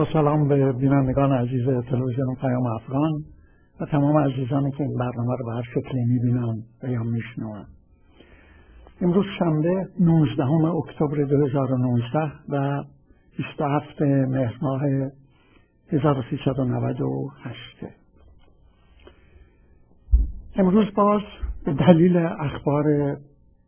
با سلام به بینندگان عزیز تلویزیون پیام افغان و تمام عزیزانی که این برنامه رو به هر شکلی میبینن و یا میشنون. امروز شنبه 19 اکتبر 2019 و 27 مهر ماه 1398. امروز باز به دلیل اخبار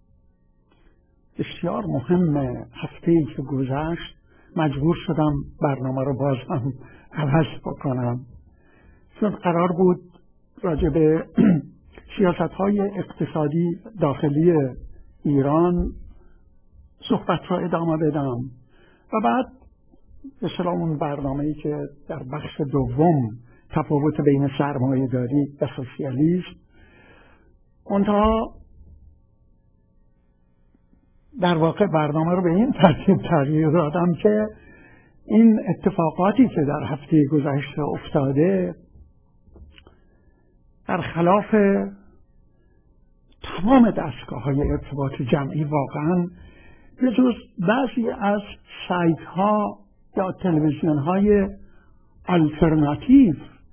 بسیار مهم هفته‌ای که گذشت مجبور شدم برنامه رو باز هم عوض بکنم، چون قرار بود راجع به سیاست‌های اقتصادی داخلی ایران صحبت را ادامه بدم و بعد به اصطلاح اون برنامه‌ای که در بخش دوم تفاوت بین سرمایه‌داری و سوسیالیسم، منتها در واقع برنامه رو به این ترتیب تغییر دادم که این اتفاقاتی که در هفته گذشته افتاده در خلاف تمام دستگاه‌های ارتباط جمعی واقعاً به جز بعضی از سایت‌ها یا تلویزیون‌های آلترناتیو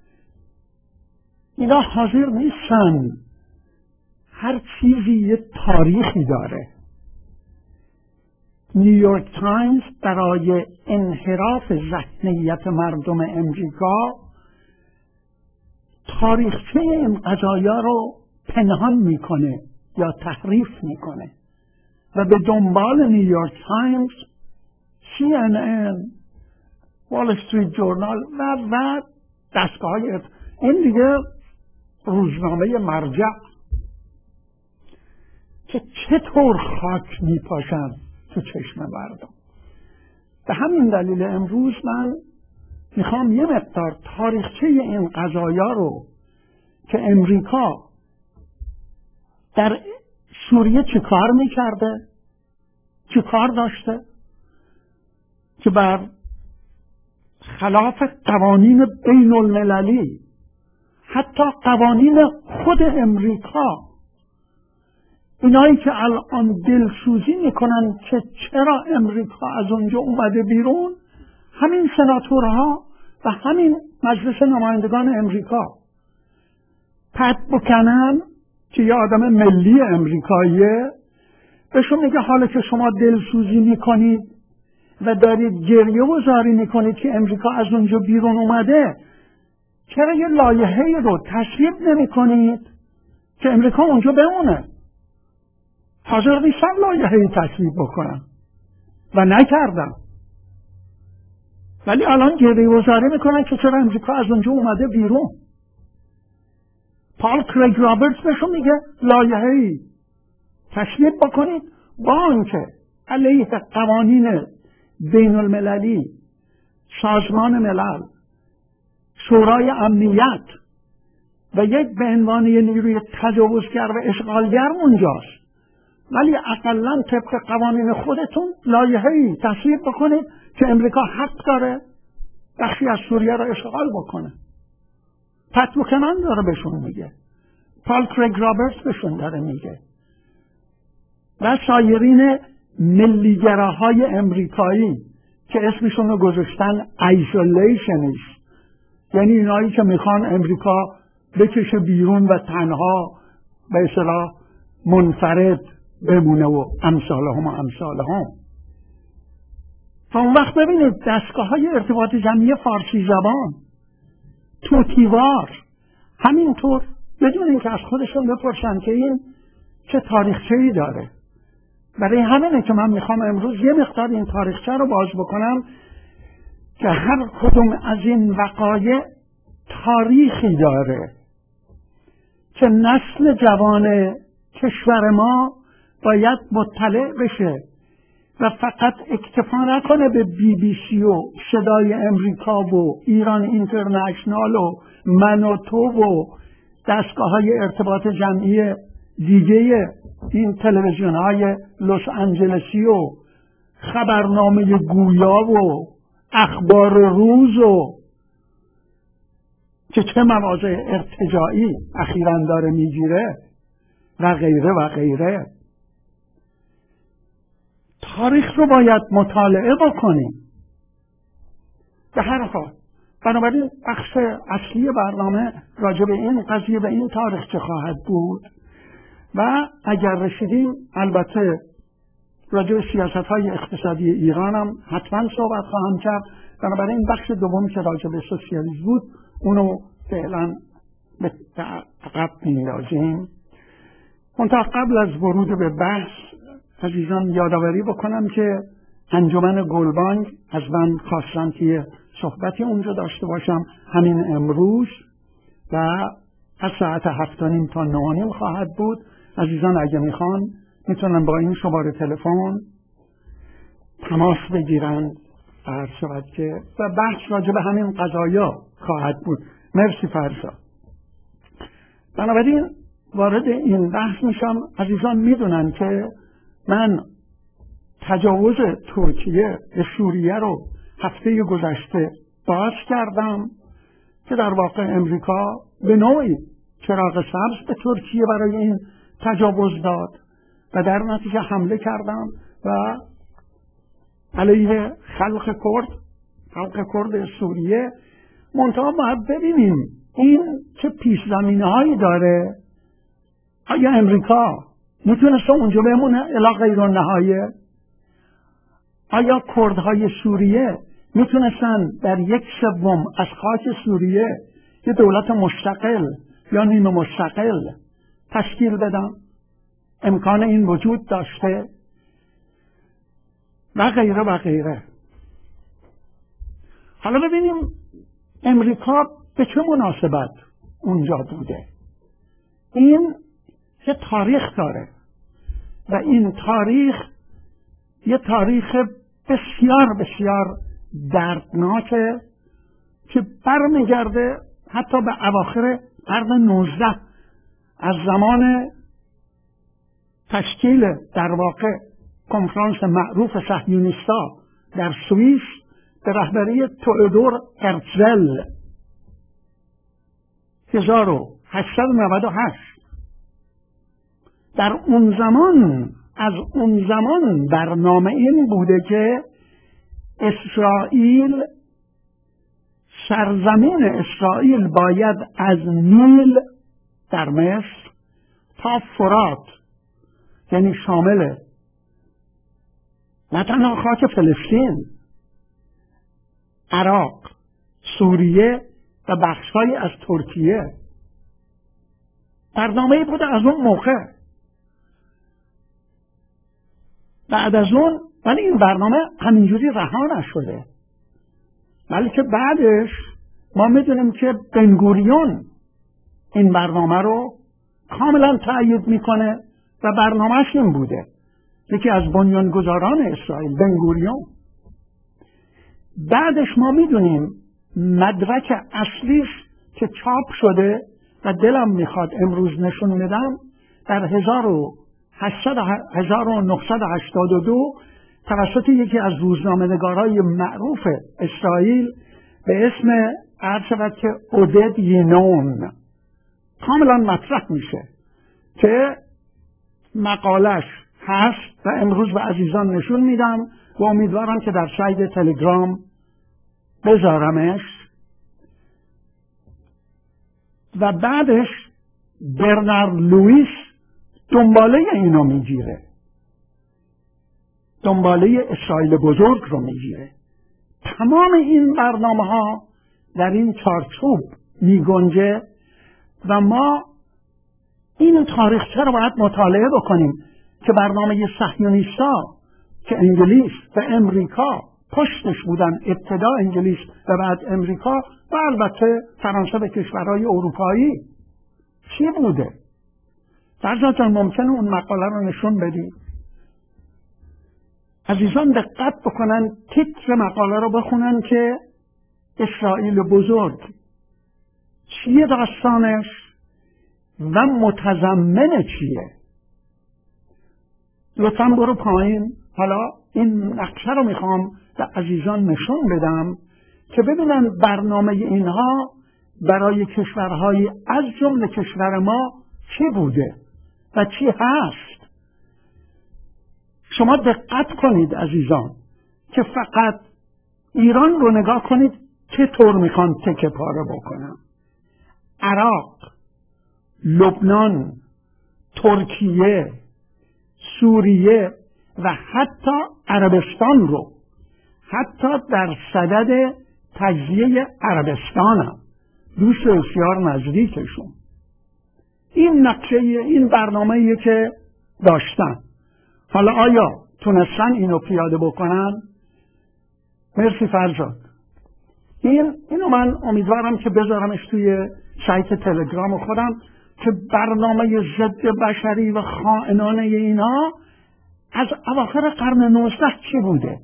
اینا حاضر نیستن هر چیزی یه تاریخی داره. نیویورک تایمز برای انحراف ذهنیت مردم امریکا تاریخچه این قضایا رو پنهان میکنه یا تحریف میکنه و به دنبال نیویورک تایمز، CNN، وال استریت جورنال و دستگاه‌های این دیگه روزنامه مرجع که چطور خاک میپاشن تو چشم مردم. به همین دلیل امروز من میخوام یه مقدار تاریخچه این قضایا رو که امریکا در سوریه چه کار میکرده، چه کار داشته که بر خلاف قوانین بین المللی، حتی قوانین خود امریکا، اینایی که الان دلسوزی میکنن که چرا امریکا از اونجا اومده بیرون، همین سناتورها و همین مجلس نمایندگان امریکا. پت بوکنن که یه آدم ملی امریکاییه، بهشون میگه حالا که شما دلسوزی میکنید و دارید گریه و زاری میکنید که امریکا از اونجا بیرون اومده، چرا یه لایحه‌ای رو تصویب نمیکنید که امریکا اونجا بمونه؟ حاضر نیستن لایحه‌ای تصویب بکنن و نکردن، ولی الان گریه و زاری میکنن که چرا امریکا از اونجا اومده بیرون. پال کریگ رابرتس بهشون میگه لایحه‌ای تصویب بکنید با آنکه علیه قوانین بین المللی، سازمان ملل، شورای امنیت و یک به عنوان نیروی تجاوزگر و اشغالگر اونجاست، ولی اقلن طبق قوانین خودتون لایحه‌ای تصویب بکنید که امریکا حق داره بخشی از سوریه را اشغال بکنه. پت بوکنن داره بهشون میگه، پال کریگ رابرتس بهشون داره میگه و سایرین ملیگراهای امریکایی که اسمشون رو گذاشتن ایزولیشنیست، یعنی اینایی که میخوان امریکا بکشه بیرون و تنها به اصطلاح منفرد بمونه و امثالهم. و اون وقت ببینید دستگاه‌های ارتباط جمعی فارسی زبان، توتیوار، همینطور بدون اینکه از خودشون بپرسن که این چه تاریخچه‌ای داره. برای همینه که من میخوام امروز یه مقدار این تاریخچه رو باز بکنم که هر کدوم از این وقایع تاریخی داره که نسل جوان کشور ما باید مطلع بشه و فقط اکتفا نکنه به BBC و صدای امریکا و ایران اینترنشنال و من و تو و دستگاه‌های ارتباط جمعی دیگه این تلویزیون‌های لس آنجلسی و خبرنامه گویا و اخبار روز و که چه مواضع ارتجاعی اخیراً داره میگیره و غیره و غیره. تاریخ رو باید مطالعه بکنیم به هر حال بنابراین بخش اصلی برنامه راجع به این قضیه و این تاریخچه خواهد بود و اگر رسیدیم البته راجع به سیاست‌های اقتصادی ایران هم حتما صحبت خواهم کرد. بنابراین بخش دومی که راجع به سوسیالیسم بود اونو فعلا به عقب می‌اندازیم. منتها قبل از ورود به بحث عزیزان یادآوری بکنم که انجمن گلبانگ از من خواستن که صحبتی اونجا داشته باشم همین امروز و از ساعت 7:30 تا 9:30 خواهد بود. عزیزان اگه میخوان میتونن با این شماره تلفن تماس بگیرن و بحث راجع به همین قضایا خواهد بود. مرسی فرشا. بنابراین وارد این بحث میشم. عزیزان میدونن که من تجاوز ترکیه به سوریه رو هفته گذشته باز کردم که در واقع امریکا به نوعی چراغ سبز به ترکیه برای این تجاوز داد و در نتیجه حمله کردم و علیه خلق کرد سوریه. منتها باید ببینیم این چه پیش زمینه هایی داره. آیا امریکا میتونست اونجا بمونه الی غیر النهایه؟ آیا کردهای سوریه میتونستن در 1/3 از خاک سوریه یه دولت مستقل یا نیمه مستقل تشکیل بدن؟ امکان این وجود داشته و غیره و غیره. حالا ببینیم امریکا به چه مناسبت اونجا بوده. این یه تاریخ داره و این تاریخ یه تاریخ بسیار بسیار دردناکه که برمیگرده حتی به اواخر قرن 19 از زمان تشکیل در واقع کنفرانس معروف صهیونیستا در سوئیس به رهبری تئودور هرتزل 1898. در اون زمان از اون زمان برنامه این بوده که اسرائیل سرزمین اسرائیل باید از نیل در مصر تا فرات یعنی شامل نه تنها خاک فلسطین، عراق، سوریه و بخش‌هایی از ترکیه برنامه‌ای بوده از اون موقع. بعد از اون ولی این برنامه همینجوری رها نشده، بلکه بعدش ما میدونیم که بنگوریون این برنامه رو کاملا تأیید میکنه و برنامهش این بوده. یکی از بنیانگذاران اسرائیل بنگوریون. بعدش ما میدونیم مدرک اصلیش که چاپ شده و دلم میخواد امروز نشون بدم در 1982 توسط یکی از روزنامه‌نگارای معروف اسرائیل به اسم عرض که عودد ینون کاملا مطرح میشه که مقالش هست و امروز به عزیزان نشون میدم و امیدوارم که در سایت تلگرام بذارمش. و بعدش برنارد لوئیس دنباله اینو میگیره، دنباله اسرائیل بزرگ رو میگیره. تمام این برنامه ها در این چارچوب میگنجه و ما این تاریخچه رو باید مطالعه بکنیم که برنامه صهیونیستا که انگلیس و امریکا پشتش بودن، ابتدا انگلیس و بعد امریکا و البته فرانسه و کشورهای اروپایی چی بوده؟ فرزاد جان ممکنه اون مقاله رو نشون بدی؟ عزیزان دقت بکنن، تیتر مقاله رو بخونن که اسرائیل بزرگ چیه داستانش و متضمن چیه. لطفاً برو پایین. حالا این نقشه رو میخوام به عزیزان نشون بدم که ببینن برنامه اینها برای کشورهای از جمله کشور ما چی بوده و چی هست. شما دقت کنید عزیزان که فقط ایران رو نگاه کنید چطور میخوان تکه پاره بکنن. عراق، لبنان، ترکیه، سوریه و حتی عربستان رو، حتی در صدد تجزیه عربستان هم دوست بسیار نزدیکشون. این نقشه، این برنامه‌ایه که داشتن. حالا آیا تونستن اینو پیاده بکنن؟ مرسی فرزاد. اینو من امیدوارم که بذارمش توی سایت تلگرام خودم که برنامه ضد بشری و خائنانه اینا از اواخر قرن 19 چی بوده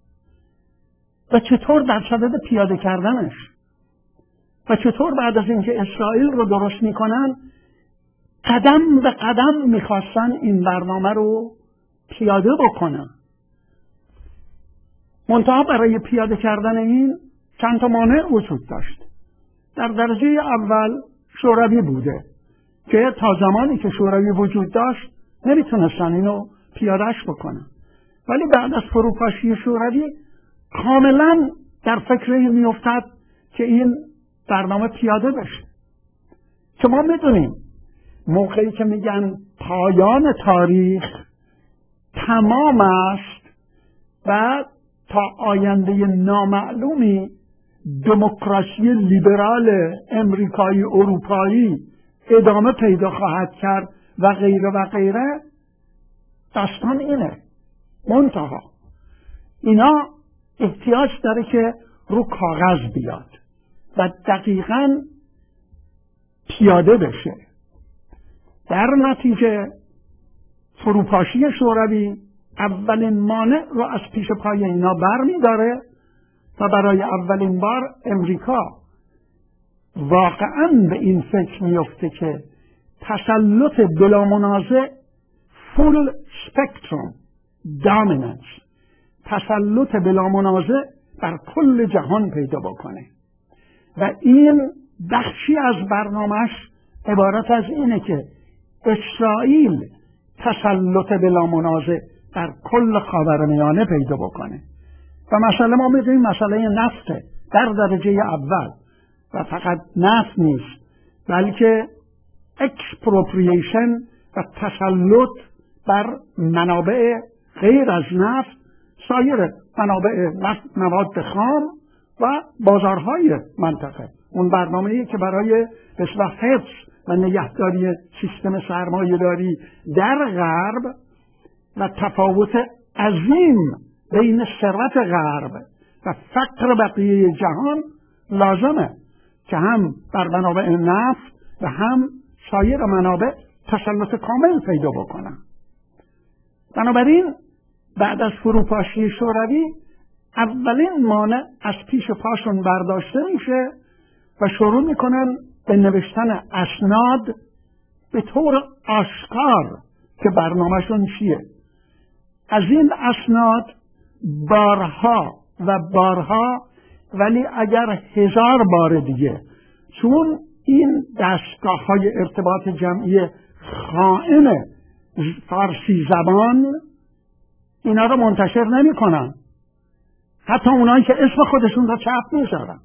و چطور در صدد پیاده کردنش و چطور بعد از اینکه اسرائیل رو درست میکنن قدم به قدم میخواستن این برنامه رو پیاده بکنن. منتها برای پیاده کردن این چند تا مانع وجود داشت. در درجه اول شوروی بوده که تا زمانی که شوروی وجود داشت نمیتونستن اینو پیادهش بکنن، ولی بعد از فروپاشی شوروی کاملا در فکر این میافتد که این برنامه پیاده بشه. که ما میدونیم موقعی که میگن پایان تاریخ تمام است و تا آینده نامعلومی دموکراسی لیبرال امریکایی اروپایی ادامه پیدا خواهد کرد و غیره و غیره، داستان اینه. منتها اینا احتیاج داره که رو کاغذ بیاد و دقیقاً پیاده بشه. در نتیجه فروپاشی شوروی اولین مانع رو از پیش پای اینا بر می داره و برای اولین بار امریکا واقعاً به این فکر میفته که تسلط بلا منازع فول سپکتروم دامیننس، تسلط بلا منازع بر کل جهان پیدا بکنه و این بخشی از برنامهش عبارت از اینه که اسرائیل تسلط بلا منازع در کل خاورمیانه پیدا بکنه و مسئله ما میدونیم مسئله نفته در درجه اول و فقط نفت نیست بلکه اکسپروپریشن و تسلط بر منابع غیر از نفت، سایر منابع نفت، مواد خام و بازارهای منطقه. اون برنامه‌ای که برای اصلاح حفظ و نگهداری سیستم سرمایه‌داری در غرب و تفاوت عظیم بین ثروت غرب و فقر بقیه جهان لازمه که هم بر منابع نفت و هم سایر منابع تسلط کامل پیدا بکنن. بنابراین بعد از فروپاشی شوروی اولین مانع از پیش پاشون برداشته میشه و شروع میکنن به نوشتن اسناد به طور آشکار که برنامهشون چیه. از این اسناد بارها و بارها، ولی اگر 1000 بار دیگه، چون این دستگاه‌های ارتباط جمعی خائن فارسی زبان اینا رو منتشر نمی کنن، حتی اونایی که اسم خودشون رو چاپ میذارن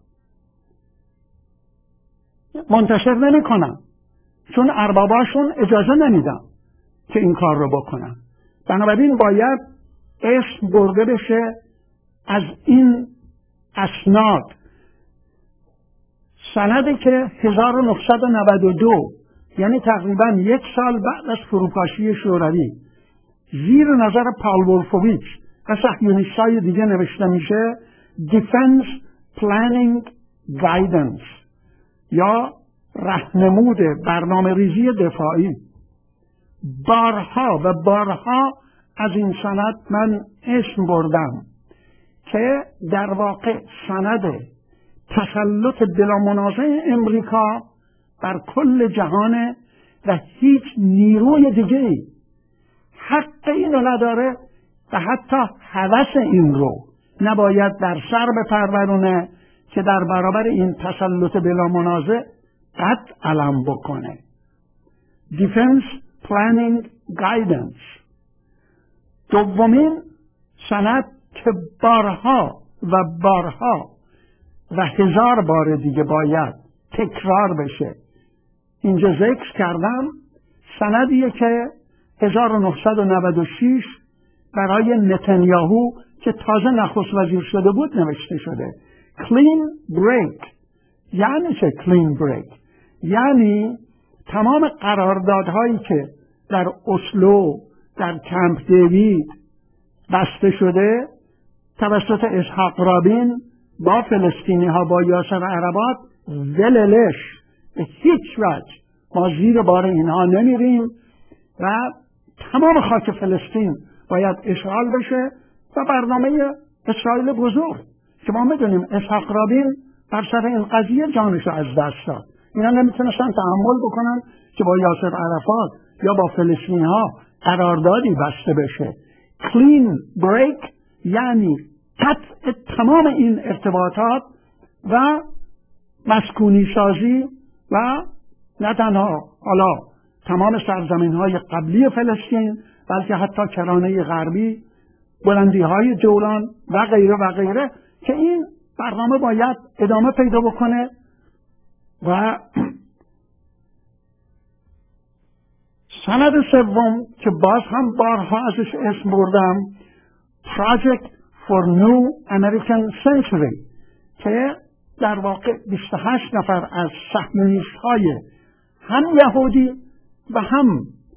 منتشر نمی کنن چون ارباباشون اجازه نمیدن که این کار رو بکنن. بنابراین باید اسم برده بشه از این اسناد. سندی که 1992 یعنی تقریبا 1 سال بعد از فروپاشی شوروی زیر نظر پاول وولفویچ و صهیونیست‌های دیگه نوشته میشه Defense Planning Guidance یا راهنمود برنامه ریزی دفاعی. بارها و بارها از این سند من اسم بردم که در واقع سند تسلط بلا منازع امریکا بر کل جهان و هیچ نیروی دیگه‌ای حق اینو نداره و حتی هوس این رو نباید در سر بپرورونه که در برابر این تسلط بلا منازع قد علم بکنه. Defense Planning Guidance. دومین سند که بارها و بارها و 1000 بار دیگه باید تکرار بشه. اینجا ذکر کردم سندیه که 1996 برای نتانیاهو که تازه نخست وزیر شده بود نوشته شده. Clean break یعنی چه clean break؟ یعنی تمام قراردادهایی که در اسلو، در کمپ دیوید بسته شده توسط اسحاق رابین با فلسطینی ها، با یاسر عرفات، وللش به هیچ وجه ما زیر بار اینها نمیریم و تمام خاک فلسطین باید اشغال بشه و برنامه اسرائیل بزرگ که ما میدونیم اسحاق رابین بر سر این قضیه جانش از دست داد. اینا نمیتونستن تحمل بکنن که با یاسر عرفات یا با فلسطینی ها قراردادی بسته بشه. Clean break یعنی قطع تمام این ارتباطات و مسکونی سازی و نه تنها حالا تمام سرزمین های قبلی فلسطین بلکه حتی کرانه غربی، بلندی های جولان و غیره و غیره، که این برنامه باید ادامه پیدا بکنه. و سند سوم که باز هم بارها ازش اسم بردم، Project for New American Century، که در واقع 28 نفر از صهیونیست های هم یهودی و هم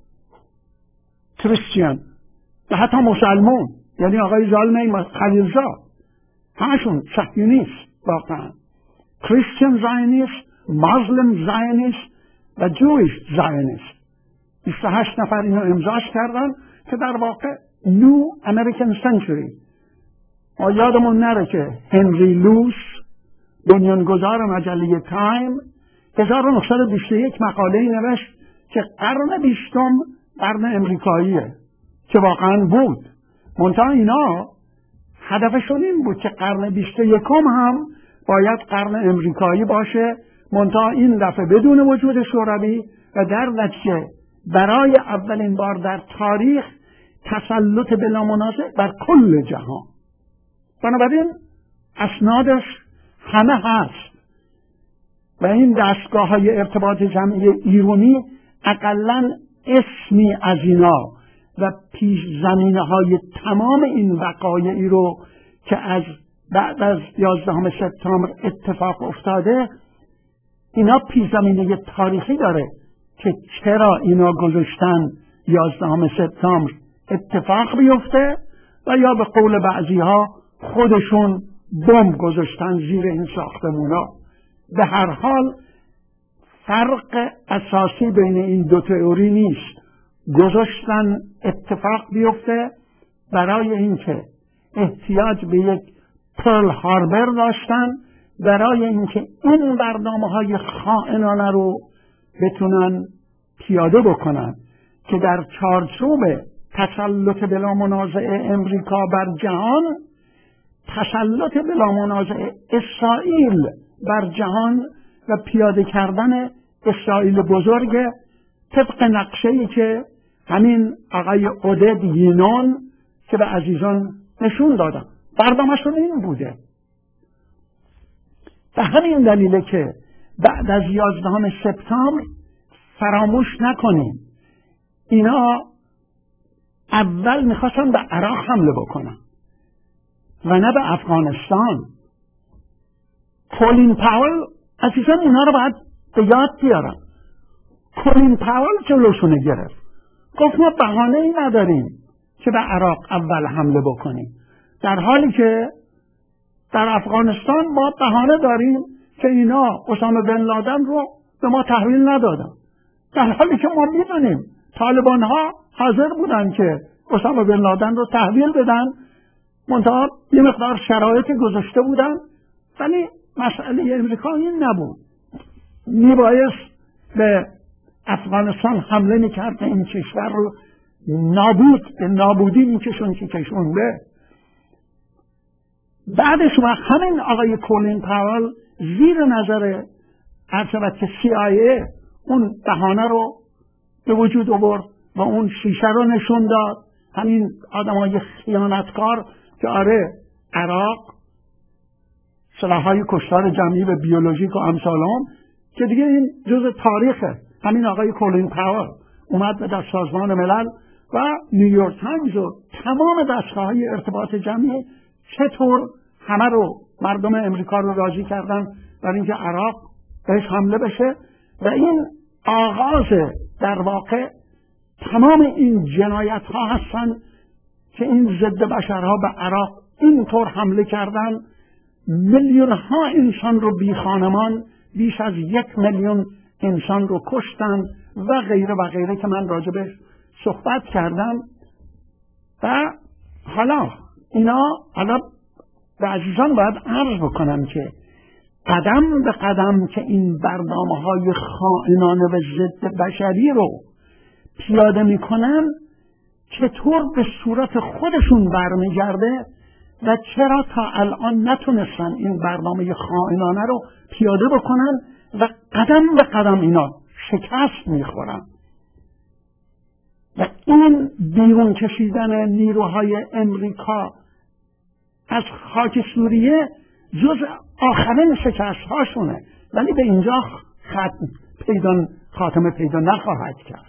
کریستیان و حتی مسلمان، یعنی آقای زالمه خلیلزاد، همشون صهیونیست واقعا، کریستیان زایونیست، مسلم زایونیست و جویش زایونیست، 28 نفر اینو امضاش کردن که در واقع New American Century. ما یادمون نره که هنری لوس بنیانگذار مجله تایم 1921 مقاله نوشت که قرن 20 قرن امریکاییه، که واقعا بود. منتها اینا هدفشون این بود که قرن 21 هم باید قرن امریکایی باشه، منتها این دفعه بدون وجود شوروی و در نتیجه برای اولین بار در تاریخ تسلط بلا منازع بر کل جهان. بنابراین اسنادش همه هست و این دستگاه های ارتباط جمعی ایرانی اقلن اسمی از اینا و پیش زمینه های تمام این وقایعی رو که از بعد از 11 سپتامبر اتفاق افتاده، اینا پیش زمینه تاریخی داره که چرا اینا گذاشتن 11 سپتامبر اتفاق بیفته و یا به قول بعضی ها خودشون بمب گذاشتن زیر این ساختمونا. به هر حال فرق اساسی بین این دو تئوری نیست. گذاشتن اتفاق بیفته برای اینکه احتیاج به یک پرل هاربر داشتن، برای اینکه این برنامه‌های خائنانه رو بتونن پیاده بکنن که در چارچوب تسلط بلا منازع امریکا بر جهان، تسلط بلا منازع اسرائیل بر جهان و پیاده کردن اسرائیل بزرگ طبق نقشه‌ای که همین آقای عودد یینون که به عزیزان نشون دادم برنامه‌شون این بوده. به همین دلیله که بعد از 11 سپتامبر فراموش نکنیم اینا اول میخواستن به عراق حمله بکنن و نه به افغانستان. کولین پاول عزیزان اینا رو باید به یاد بیارن. کولین پاول جلوشونه گرفت، گفت ما بهانه‌ای نداریم که به عراق اول حمله بکنیم، در حالی که در افغانستان ما بهانه داریم که اینا اسامه بن لادن رو به ما تحویل ندادن، در حالی که ما میدونیم طالبان ها حاضر بودن که اسامه بن لادن رو تحویل بدن، منتها یه مقدار شرایطی گذاشته بودن. ولی مسئله امریکا این نبود، میبایست به افغانستان حمله میکرد این کشور رو نابودی میکشون که کشونده. بعدش وقت همین آقای کولین پاول زیر نظر عرض که CIA اون بهانه رو به وجود آورد و اون شیشه رو نشون داد، همین آدمای خیانتکار که آره عراق سلاح‌های کشتار جمعی و بیولوژیک و امثال هم که دیگه این جزء تاریخه. همین آقای کولین پاور اومد به در سازمان ملل و نیویورک تایمز و تمام دستگاه‌های ارتباط جمعی چطور همه رو مردم امریکا رو راضی کردن برای اینکه عراق بهش حمله بشه و این آغاز در واقع تمام این جنایت ها هستن که این ضد بشرها به عراق اینطور حمله کردن، میلیون ها انسان رو بی خانمان، بیش از 1 میلیون انسان رو کشتن و غیره و غیره که من راجبش صحبت کردم. و حالا به عزیزان باید عرض بکنم که قدم به قدم که این برنامه‌های خائنانه و ضد بشری رو پیاده میکنن چطور به صورت خودشون برمیگرده و چرا تا الان نتونستن این برنامه خائنانه رو پیاده بکنن و قدم به قدم اینا شکست میخورن. و این بیرون کشیدن نیروهای امریکا از خاک سوریه جز آخرین شکست هاشونه، ولی به اینجا خاتمه پیدا نخواهد کرد.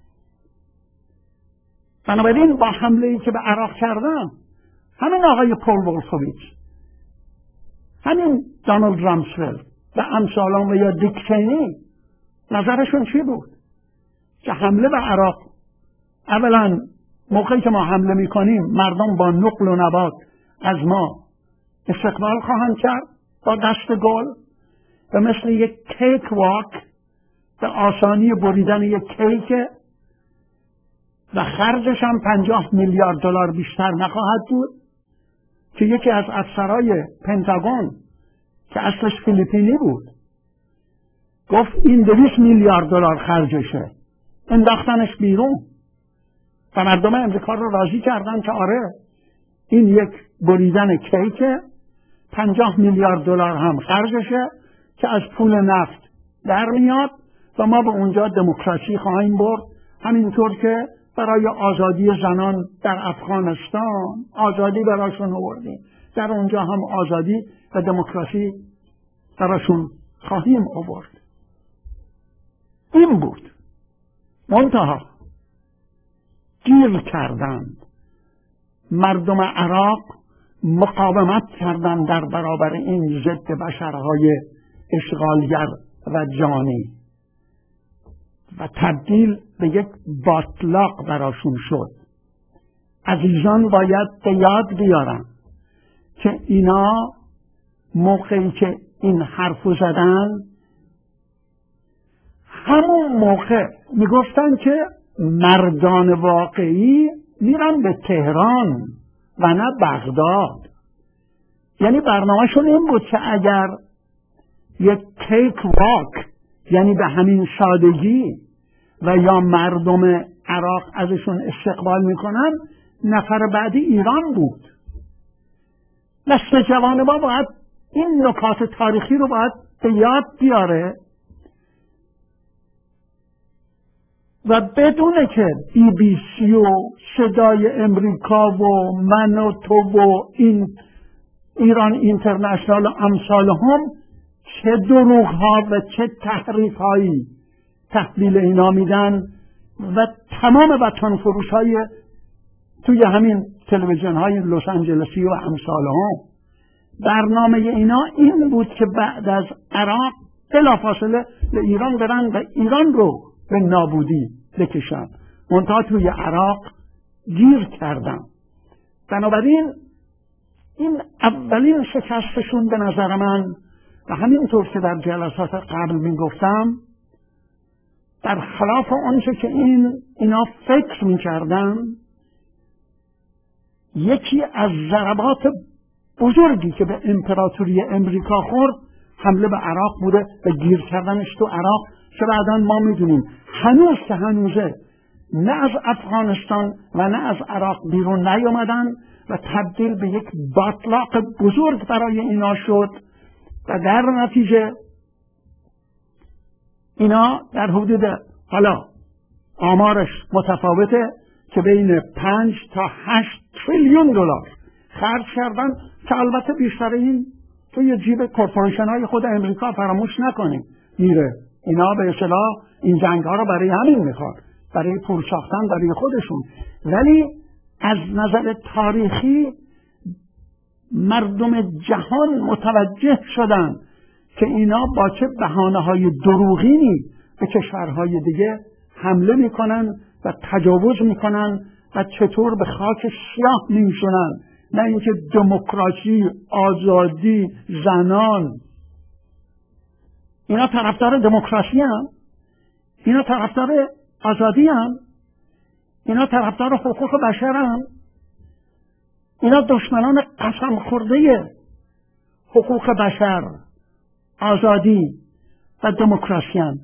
بنابراین با حمله‌ای که به عراق کردن، همین آقای پول وولفویچ، همین دونالد رامسفلد و امثالان و یا دیک چینی نظرشون چی بود؟ که حمله به عراق، اولا موقعی که ما حمله میکنیم مردم با نقل و نبات از ما استقبال خواهند کرد با دست گل و مثل یک کیک واک به آسانی بریدن یک کیک و خرجش هم 50 میلیارد دلار بیشتر نخواهد بود که یکی از افسرهای پنتاگون که اصلش فیلیپینی بود گفت این 200 میلیارد دلار خرجشه، انداختنش بیرون و مردم امریکا رو راضی کردن که آره این یک بریدن کیکه، 50 میلیارد دلار هم خرجشه که از پول نفت در میاد و ما به اونجا دموکراسی خواهیم برد، همینطور که برای آزادی زنان در افغانستان آزادی براشون آوردیم، در اونجا هم آزادی و دموکراسی براشون خواهیم آورد. این بود. منتها گیر کردند، مردم عراق مقاومت کردند در برابر این ضد بشرهای اشغالگر و جانی و تبدیل به یک باطلاق براشون شد. عزیزان باید به یاد بیارن که اینا موقعی که این حرفو زدن همون موقع میگفتن که مردان واقعی میرن به تهران و نه بغداد. یعنی برنامهشون این بود که اگر یک کیک واک، یعنی به همین سادگی و یا مردم عراق ازشون استقبال میکنن، نفر بعدی ایران بود. نسل جوان ما باید این نکات تاریخی رو باید به یاد بیاره و بدونه که BBC و صدای امریکا و من و تو و این ایران اینترنشنال و امثال هم چه دروغ ها و چه تحریف هایی تحویل اینا میدن و تمام وطن فروش های توی همین تلویزیون های لس آنجلسی و امثال هم. برنامه اینا این بود که بعد از عراق بلافاصله به ایران برن و ایران رو به نابودی بکشن. منتها توی عراق گیر کردن. بنابراین این اولین شکستشون به نظر من و همینطور که در جلسات قبل میگفتم، در خلاف آنچه که اینا فکر میکردن، یکی از ضربات بزرگی که به امپراتوری امریکا خورد حمله به عراق بوده و گیر کردنش تو عراق، که بعداً ما میدونیم هنوز که هنوزه نه از افغانستان و نه از عراق بیرون نیامدن و تبدیل به یک باطلاق بزرگ برای اینا شد و در نتیجه اینا در حدود، حالا آمارش متفاوته، که بین 5 تا 8 تریلیون دلار خرج کردن که البته بیشتر این توی جیب کورپوریشن های خود امریکا فراموش نکنیم میره. اینا به اصطلاح این جنگ ها رو برای همین میخواد، برای پول ساختن برای خودشون. ولی از نظر تاریخی مردم جهان متوجه شدن که اینا با چه بهانه‌های دروغینی به کشورهای دیگه حمله میکنن و تجاوز میکنن و چطور به خاک سیاه میشونن. نه اینکه دموکراسی، آزادی، زنان. اینا طرفدار دموکراسی هم، اینا طرفدار آزادی هم، اینا طرفدار حقوق بشر هم، اینا دشمنان قسم خورده حقوق بشر، آزادی و دموکراسی هم.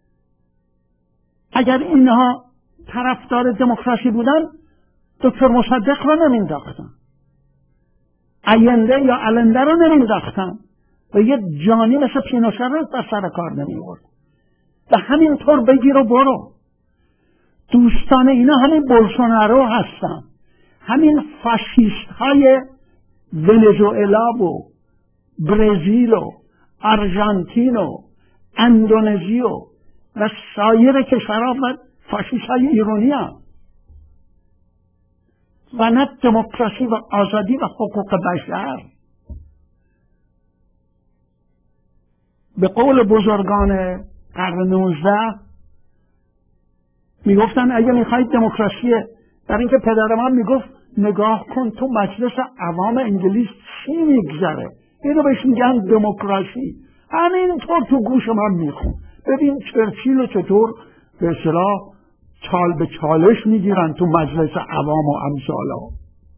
اگر اینها طرفدار دموکراسی بودن دکتر مصدق رو نمینداختن، آینده یا آلنده رو نمینداختن و یه جانی مثل پینوشه رو در سر کار نمیورد. و همینطور بگیر و برو. دوستان اینا همین بولسونارو هستن، همین فاشیست های ونزوئلا و برزیل و آرژانتین و اندونزی و سایر کشورها و فاشیست های ایرانی هم. و نه دموکراسی و آزادی و حقوق بشر. به قول بزرگان قرن 19 میگفتن اگه میخواید دموکراسی، در اینکه پدر من میگفت نگاه کن تو مجلس عوام انگلیس چی میگذره، اینو بهش میگن دموکراسی. همینطور تو گوش من میخون. ببین چرچیل رو چطور به اصطلاح چال به چالش میگیرن تو مجلس عوام و امثالا.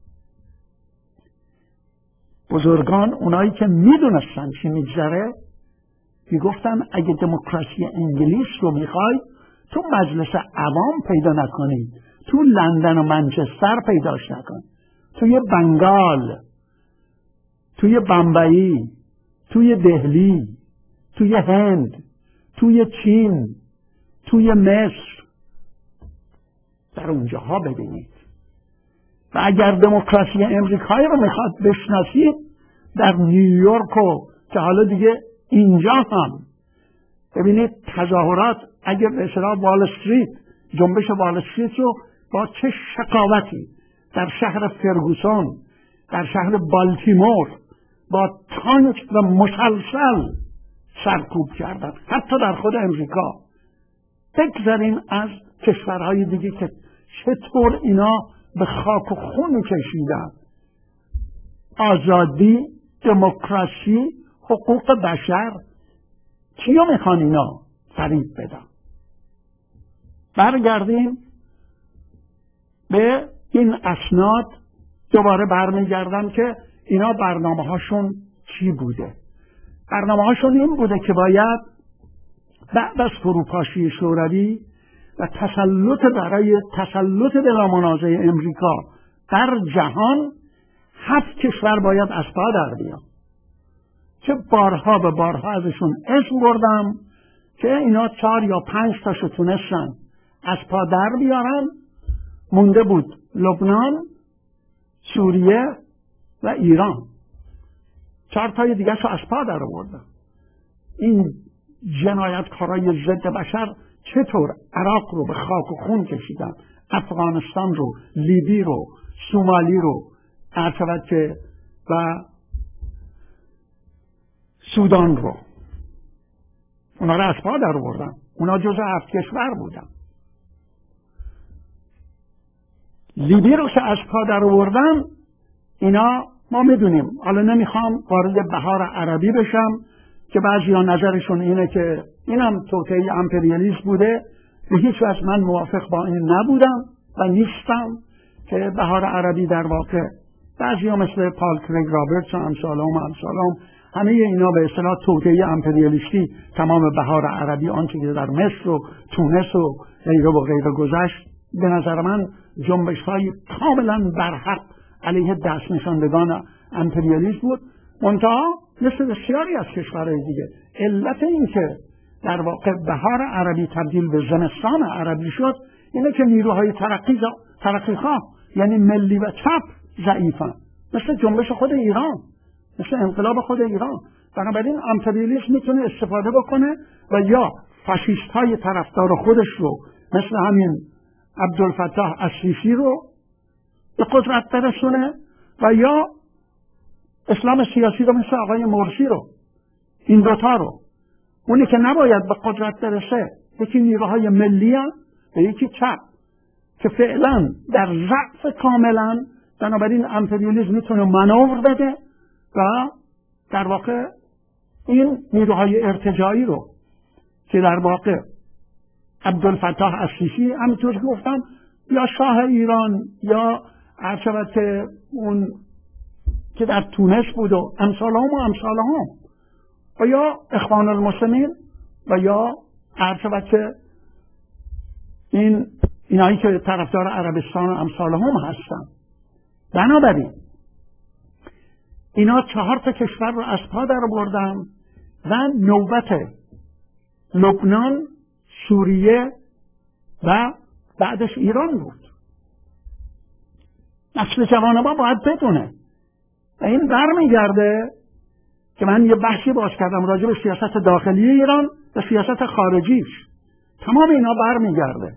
بزرگان اونایی که میدونستن چی میگذره میگفتن اگه دموکراسی انگلیس رو میخوای تو مجلس عوام پیدا نکنید، تو لندن و منچستر پیداش نکن، توی بنگال، توی بمبئی، توی دهلی، توی هند، توی چین، توی مصر، در اونجاها ببینید. و اگر دموکراسی امریکایی رو میخواد بشناسید در نیویورک و که حالا دیگه اینجا هم ببینید تظاهرات، اگر به اصطلاح وال استریت، جنبش وال استریت رو با چه شقاوتی در شهر فرگوسون، در شهر بالتیمور با تانک و مسلسل سرکوب کردن، حتی در خود امریکا. بگذاریم از کشورهای دیگه که چطور اینا به خاک و خون کشیدن. آزادی، دموکراسی، حقوق بشر، کیو میخوان اینا فریب بدن؟ برگردیم به این اسناد، دوباره برمیگردم که اینا برنامه هاشون چی بوده. برنامه هاشون این بوده که باید بعد از فروپاشی شوروی و برای تسلط بلا منازع امریکا در جهان 7 کشور باید از پا در بیان. که بارها به بارها ازشون اسم بردم که اینا 4 یا 5 تاشو تونستن از پا در بیارن. مونده بود لبنان، سوریه و ایران. 4 تای دیگه شو از پا در آوردن. این جنایتکارای ضد بشر چطور عراق رو به خاک و خون کشیدن، افغانستان رو، لیبی رو، سومالی رو، عرض که و سودان رو، اونا رو از پا در آوردن. اونا جزء 7 کشور بودن. لیبی رو که از پا در آوردن، اینا ما میدونیم. حالا نمیخوام وارد بهار عربی بشم که بعضیا نظرشون اینه که اینم توطئه امپریالیسم بوده. به هیچ وجه من موافق با این نبودم و نیستم که بهار عربی در واقع بعضیا مثل پال کریگ رابرتس و امثالهم همه اینا به اصطلاح توطئه امپریالیستی تمام بهار عربی، آنچه که در مصر و تونس و غیره و غیره گذشت، به نظر من جنبش‌های کاملا برحق علیه دست نشاندگان امپریالیسم بود. منتها مثل بسیاری از کشورهای دیگه علت این که در واقع بهار عربی تبدیل به زمستان عربی شد اینه که نیروهای ترقیخواه یعنی ملی و چپ ضعیفن. مثل جنبش خود ایران، مثل انقلاب خود ایران. بنابراین امپریالیسم میتونه استفاده بکنه و یا فاشیست های طرفدار خودش رو مثل همین عبدالفتاح السیسی رو به قدرت برسونه و یا اسلام سیاسی رو مثل آقای مرسی رو، این دوتا رو. اونی که نباید به قدرت برسه یکی نیروهای ملی هم و یکی چپ که فعلا در ضعف کاملا. بنابراین امپریالیسم میتونه مانور بده و در واقع این نیروهای ارتجاعی رو که در واقع عبدالفتاح السیسی همینطور که گفتم یا شاه ایران یا عرشبت اون که در تونس بود و امثالهم و یا اخوان المسلمین و یا عرشبت اینایی که طرفدار عربستان و امثالهم هستن. بنابراین اینا 4 کشور رو از پا در بردن و نوبت لبنان، سوریه و بعدش ایران بود. نسل جوان ما باید بدونه و این برمیگرده که من یه بحثی باز کردم راجع به سیاست داخلی ایران و سیاست خارجیش. تمام اینا برمیگرده.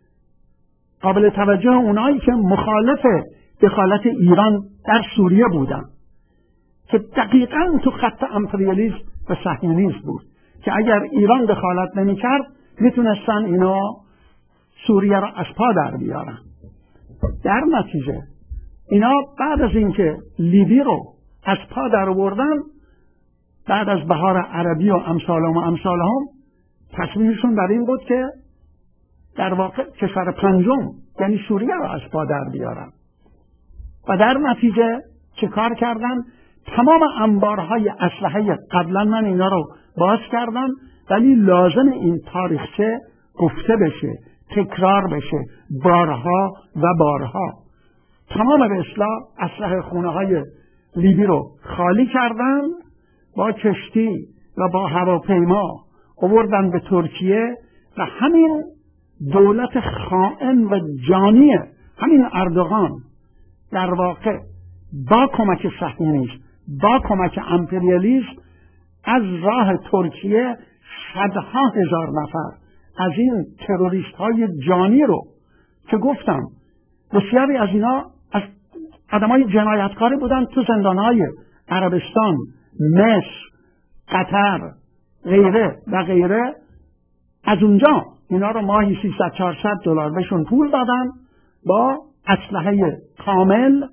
قابل توجه اونایی که مخالف دخالت ایران در سوریه بودن که دقیقاً تو خط امپریالیسم و صهیونیسم بود که اگر ایران دخالت نمی‌کرد میتونستن اینا سوریه را از پا در بیارن. در نتیجه اینا بعد از اینکه لیبی رو از پا در آوردن، بعد از بهار عربی و امثالهم تصمیمشون بر این بود که در واقع کشور پنجم یعنی سوریه رو از پا در بیارن و در نتیجه چه کار کردن؟ تمام انبارهای اسلحه قبلا من اینا رو باز کردم، ولی لازم این تاریخچه گفته بشه، تکرار بشه بارها و بارها. تمام به اصطلاح اسلحه خونه های لیبی رو خالی کردن، با کشتی و با هواپیما آوردن به ترکیه و همین دولت خائن و جانی همین اردوغان در واقع با کمک صهیونیسم، با کمک امپریالیسم از راه ترکیه صدها هزار نفر از این تروریست های جانی رو که گفتم بسیاری از اینا از آدمای جنایتکاری بودن تو زندانهای عربستان، مصر، قطر، غیره و غیره، از اونجا اینا رو ماهی 300-400 دلار بهشون پول دادن با اسلحه کامل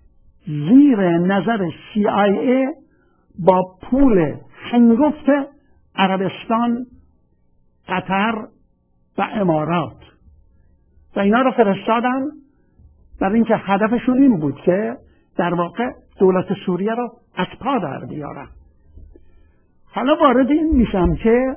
زیر نظر CIA با پول هنگفت عربستان، قطر و امارات و اینا رو فرستادن برای اینکه هدفشون این بود که در واقع دولت سوریه رو از پا در بیارن. حالا وارد این میشم که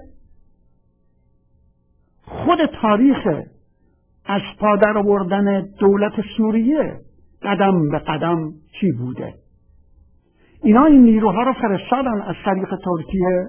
خود تاریخ از پا در آوردن دولت سوریه قدم به قدم چی بوده. اینا این نیروها رو فرستادن از طریق ترکیه،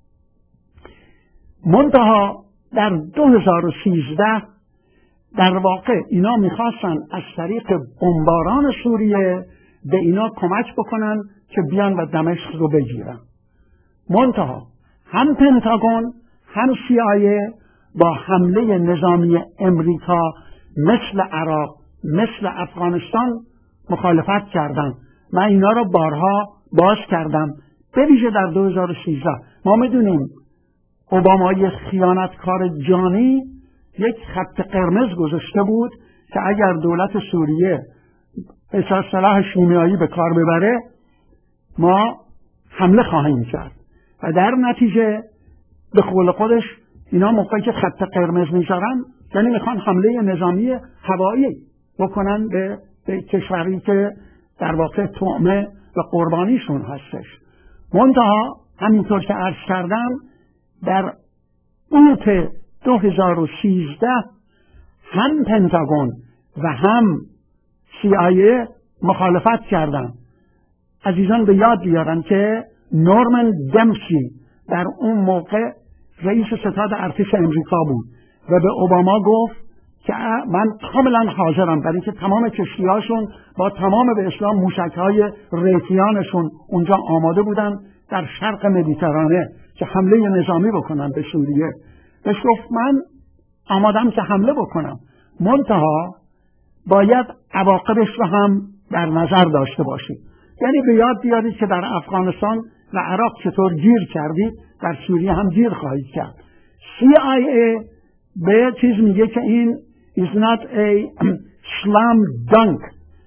منتها در 2013 در واقع اینا میخواستن از طریق بمباران سوریه به اینا کمک بکنن که بیان و دمشق رو بگیرن. منتها هم پنتاگون هم CIA با حمله نظامی امریکا مثل عراق، مثل افغانستان مخالفت کردن. من اینا رو بارها باز کردم. به ویژه در 2013 ما میدونیم اوبامای خیانتکار جانی یک خط قرمز گذاشته بود که اگر دولت سوریه سلاح شیمیایی به کار ببره ما حمله خواهیم کرد و در نتیجه به قول خودش اینا موقعی که خط قرمز میذارن یعنی میخوان حمله نظامی هوایی بکنن به کشوری که در واقع طعمه و قربانیشون هستش. منتها همینطور که عرض کردم در اوت 2013 هم پنتاگون و هم CIA مخالفت کردن. عزیزان به یاد بیارن که نورمن دمسی در اون موقع رئیس ستاد ارتش امریکا بود و به اوباما گفت که من کاملا حاضرم برای اینکه تمام کشتی‌هاشون با تمام به اسلام موشک‌های ریفیانشون اونجا آماده بودن در شرق مدیترانه که حمله نظامی بکنن به سوریه. بهش گفت من آمادم که حمله بکنم، منتها باید عواقبش رو هم در نظر داشته باشید. یعنی به یاد بیارید که در افغانستان و عراق چطور گیر کردید، در سوریه هم گیر خواهید کرد. CIA به چیز میگه که این is not a slam dunk.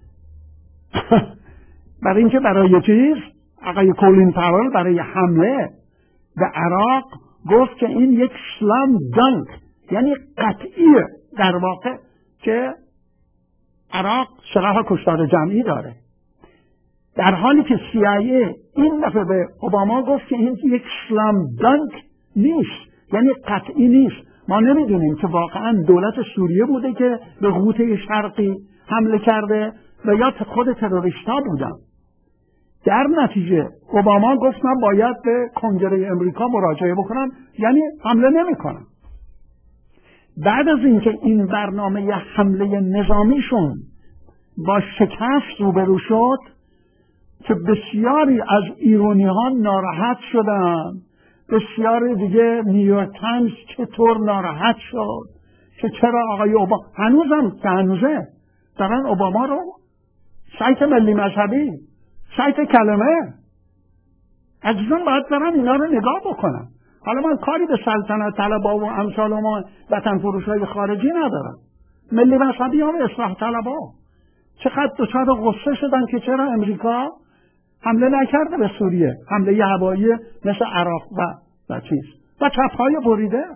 برای اینکه برای چیز آقای کولین پاول برای حمله به عراق گفت که این یک سلام دانک، یعنی قطعیه در واقع که عراق سلاح کشتار جمعی داره، در حالی که CIA این دفعه به اوباما گفت که این یک سلام دانک نیست، یعنی قطعی نیست. ما نمیدونیم که واقعا دولت سوریه بوده که به غوطه شرقی حمله کرده و یا خود تروریستا بودن. در نتیجه اوباما گفت من باید به کنگره امریکا مراجعه بکنم، یعنی حمله نمی کنم. بعد از اینکه این برنامه حمله نظامیشون با شکست روبرو شد که بسیاری از ایرانی ها ناراحت شدن، بسیاری دیگه نیویورک تایمز چطور ناراحت شد که چرا آقای اوباما هنوزم که هنوزه دارن اوباما رو سایت ملی مذهبی، سایت کلمه، عزیزان باید برن اینا رو نگاه بکنن. حالا من کاری به سلطنت طلبا و امثال ما وطن فروشای خارجی ندارم، ملی مذهبی ها و اصلاح طلبا چقدر دچار غصه شدن که چرا امریکا حمله نکرده به سوریه، حمله هوایی مثل عراق و چیز و چپ‌های بریده.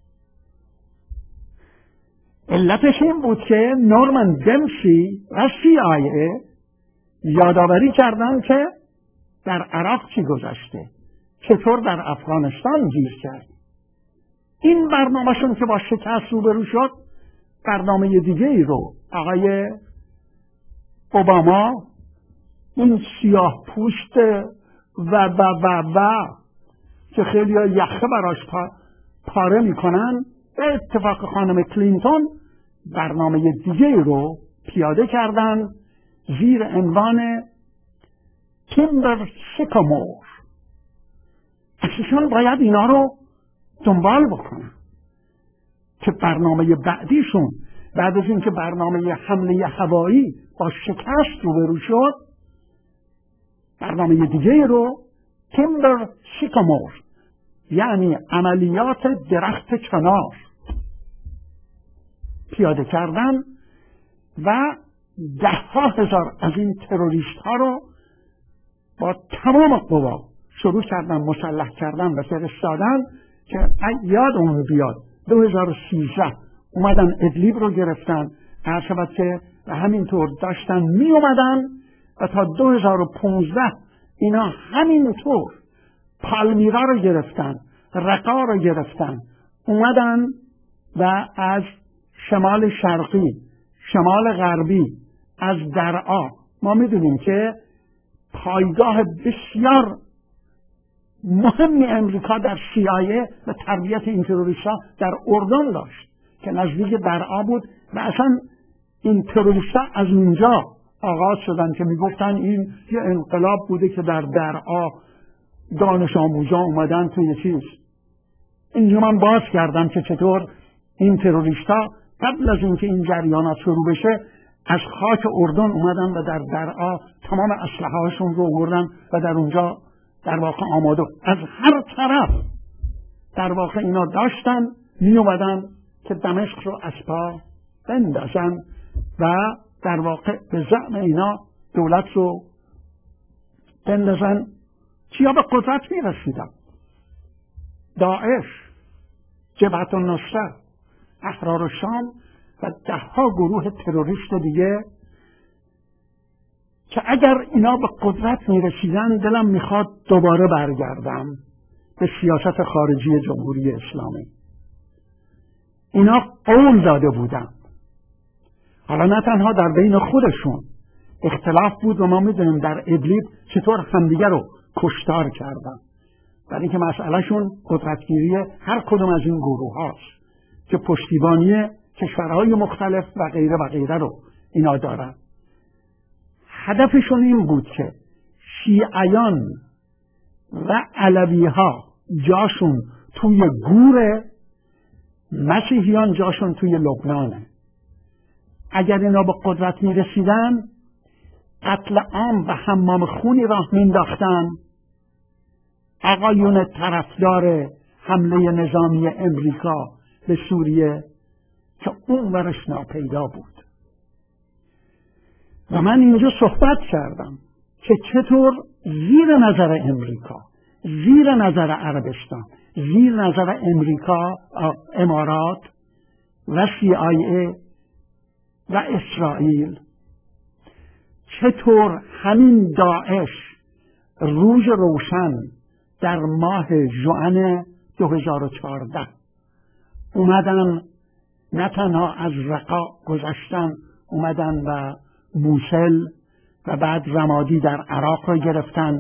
علتش این بود که نورمن دمسی و CIA یادآوری کردن که در عراق چی گذشته، چطور در افغانستان گیر کرد. این برنامه‌شون که با شکست روبرو شد، برنامه دیگه ای رو آقای اوباما، این سیاه پوست و که خیلی یخه براش پاره میکنن، به اتفاق خانم کلینتون برنامه دیگه ای رو پیاده کردن زیر عنوان تیمبر سیکامور. اصلا باید اینا رو دنبال بکنن که برنامه بعدیشون بعد از اینکه برنامه حمله هوایی با شکست روبرو شد، برنامه دیگه رو تیمبر سیکامور، یعنی عملیات درخت چنار پیاده کردن و 10,000 از این تروریست ها رو با تمام قوا شروع کردن مسلح کردن و فرستادن که یادمون بیاد 2013 اومدن ادلیب رو گرفتن، هر شبت که و همینطور داشتن می اومدن و تا 2015 اینا همینطور پالمیرا رو گرفتن، رقا رو گرفتن، اومدن و از شمال شرقی، شمال غربی، از درعا، ما میدونیم که پایگاه بسیار مهمی امریکا در CIA و تربیت این تروریست‌ها در اردن داشت که نزدیک درعا بود و اصلا این تروریست‌ها از اونجا آغاز شدن که میگفتن این یه انقلاب بوده که در درعا دانش آموزا اومدن توی چیز. اینجا من باز کردم که چطور این تروریست‌ها قبل از اینکه این جریانات شروع بشه از خاک اردن اومدن و در درعا تمام اسلحه‌هاشون رو آوردن و در اونجا در واقع آماده از هر طرف در واقع اینا داشتن می اومدن که دمشق رو از پا بندازن و در واقع به زعم اینا دولت رو بندازن. چیا به قدرت می رسیدن؟ داعش، جبهت النصره، احرار الشام و 10 گروه تروریست دیگه که اگر اینا به قدرت می رسیدن دلم میخواد دوباره برگردم به سیاست خارجی جمهوری اسلامی. اینا قول داده بودن، حالا نه تنها در بین خودشون اختلاف بود و ما میدونیم در ادلیب چطور همدیگه رو کشتار کردن، برای اینکه مسئلهشون قدرتگیری هر کدوم از این گروه هاست که پشتیبانی کشورهای مختلف و غیره و غیره رو اینا دارن. هدفشون این بود که شیعیان و علوی ها جاشون توی گوره، مسیحیان جاشون توی لبنانه. اگر اینا به قدرت می رسیدن قتل عام و حمام خونی راه می انداختن. آقایون طرفدار حمله نظامی امریکا به سوریه که اون ورش ناپیدا بود. و من اینجا صحبت کردم که چطور زیر نظر امریکا، زیر نظر عربستان، زیر نظر امریکا، امارات و CIA و اسرائیل، چطور همین داعش روز روشن در ماه ژوئن 2014 اومدن، نه تنها از رقا گذشتن، اومدن و موصل و بعد رمادی در عراق را گرفتن،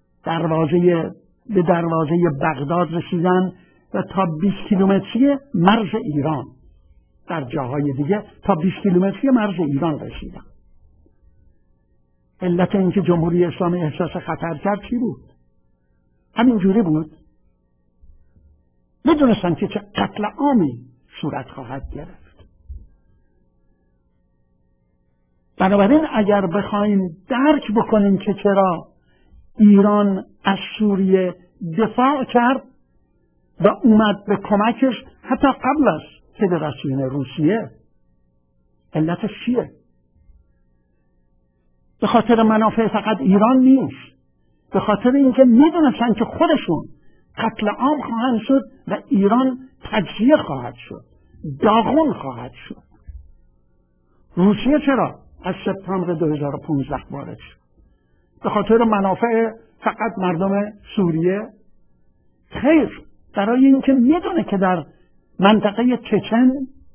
به دروازه بغداد رسیدن و تا 20 کیلومتری مرز ایران، در جاهای دیگه تا 20 کیلومتری مرز ایران رسیدن. علت اینکه جمهوری اسلامی احساس خطر کرد چی بود؟ همین جوری بود. میدونستن که چه قتل عامی صورت خواهد گرفت. بنابراین اگر بخوایم درک بکنیم که چرا ایران از سوریه دفاع کرد و اومد به کمکش حتی قبل از فدراسیون روسیه، علتش چیه؟ به خاطر منافع فقط ایران نیست، به خاطر اینکه میدونستن که خودشون قتل عام خواهند شد و ایران تجزیه خواهد شد، داغون خواهد شد. روسیه چرا از سپتامبر 2015 وارد شد؟ به خاطر منافع فقط مردم سوریه؟ خیر، برای اینکه میدونه که در منطقه چچن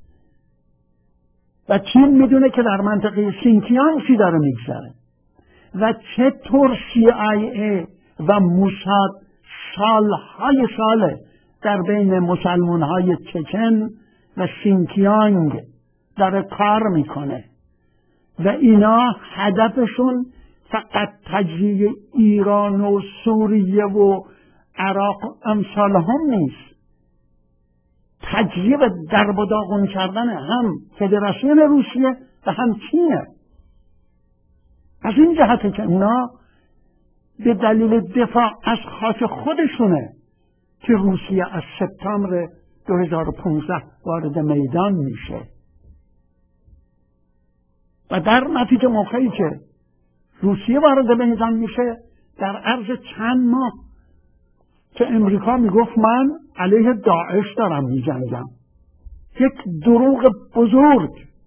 و چین میدونه که در منطقه سینکیان چی داره میگذره و چطور CIA و موساد سالهای ساله در بین مسلمانهای چچن و سینکیانگ داره کار میکنه و اینا هدفشون فقط تجزیه ایران و سوریه و عراق و امثال هم نیست، تجزیه و درب و داغون کردن هم فدراسیون روسیه و هم چینه. از این جهته که اونا به دلیل دفاع از خاک خودشونه که روسیه از سپتامبر 2015 وارد میدان میشه و در نتیجه موقعی که روسیه وارد میدان میشه در عرض چند ماه که امریکا میگفت من علیه داعش دارم میجنگم، یک دروغ بزرگ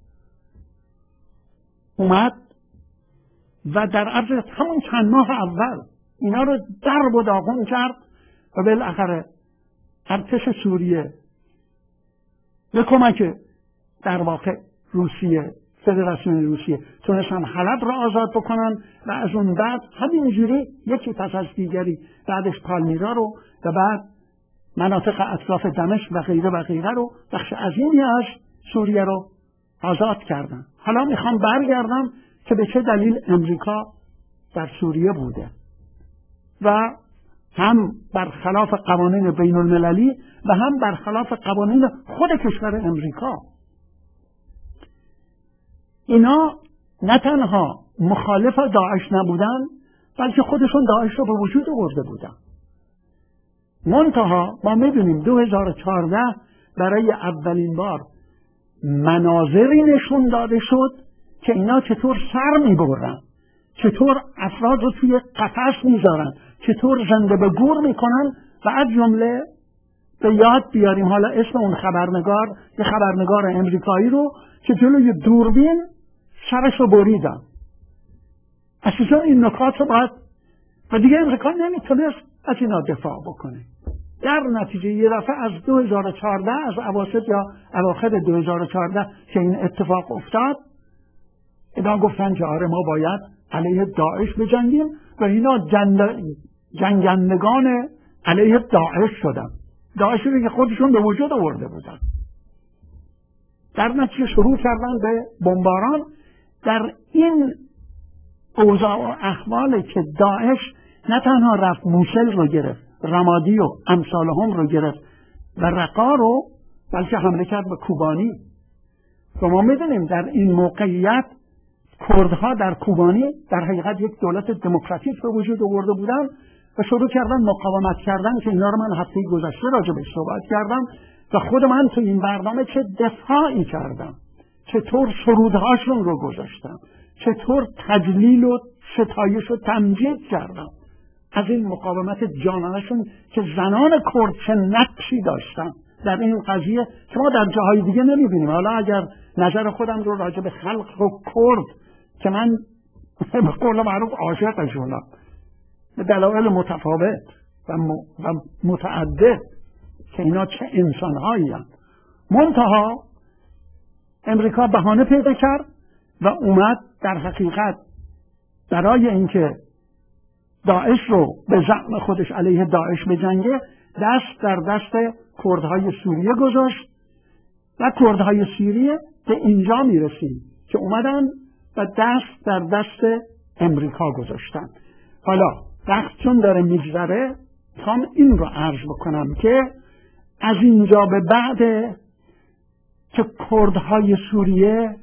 اومد و در عرض همون چند ماه اول اینا رو درب و داغون کرد و بالاخره ارتش سوریه به کمک در واقع روسیه، فدراسیون روسیه، تونستن حلب را آزاد بکنن و از اون بعد همینجوری یکی پس از دیگری بعدش پالمیرا رو و بعد مناطق اطراف دمشق و غیره و غیره رو، بخش عظیمی از سوریه رو آزاد کردن. حالا میخوام برگردم که به چه دلیل امریکا در سوریه بوده و هم برخلاف قوانین بین المللی و هم برخلاف قوانین خود کشور امریکا. اینا نه تنها مخالف داعش نبودن بلکه خودشون داعش رو به وجود آورده بودن. منتها ما می‌بینیم 2014 برای اولین بار مناظری نشون داده شد که اینا چطور سر می‌برن، چطور افراد رو توی قفس می‌ذارن، چطور زنده به گور می‌کنن و از جمله به یاد بیاریم حالا اسم اون خبرنگار، یه خبرنگار امریکایی رو که جلوی دوربین سرش رو بریدن. اصلا این نکات رو باید و دیگه امریکا نمیتونست از اینا دفاع بکنه. در نتیجه یه دفعه از 2014 از اواسط یا اواخر 2014 که این اتفاق افتاد اینا گفتن که آره ما باید علیه داعش بجنگیم و اینا جنگندگان علیه داعش شدن، داعشی رو که خودشون به وجود آورده بودن. در نتیجه شروع کردن به بمباران. در این اوضاع و احوالی که داعش نه تنها رفت موسل رو گرفت، رمادی و امثال هم رو گرفت و رقا رو، بلکه حمله کرد به کوبانی. و ما میدونیم در این موقعیت کردها در کوبانی در حقیقت یک دولت دموکراتیک به وجود آورده بودن و شروع کردن مقاومت کردن که اینا رو من هفته گذشته راجع بهش صحبت کردم و خود من تو این برنامه چه دفاعی کردم، چطور سرودهاشون رو گذاشتم، چطور تجلیل و ستایش و تمجید کردم از این مقاومت جانانشون که زنان کرد چه نقشی داشتن در این قضیه که ما در جاهای دیگه نمیبینیم. حالا اگر نظر خودم رو راجع به خلق و کرد که من به قول معروف عاشقشونم به دلایل متفاوت و متعدد که اینا چه انسانهایی هستند، منتها امریکا بهانه پیدا کرد و اومد در حقیقت برای اینکه داعش رو به زعم خودش علیه داعش بجنگه دست در دست کردهای سوریه گذاشت و کردهای سوریه به اینجا میرسید که اومدن و دست در دست امریکا گذاشتن. حالا وقت چون داره میگذره میخوام این رو عرض بکنم که از اینجا به بعد که کردهای سوریه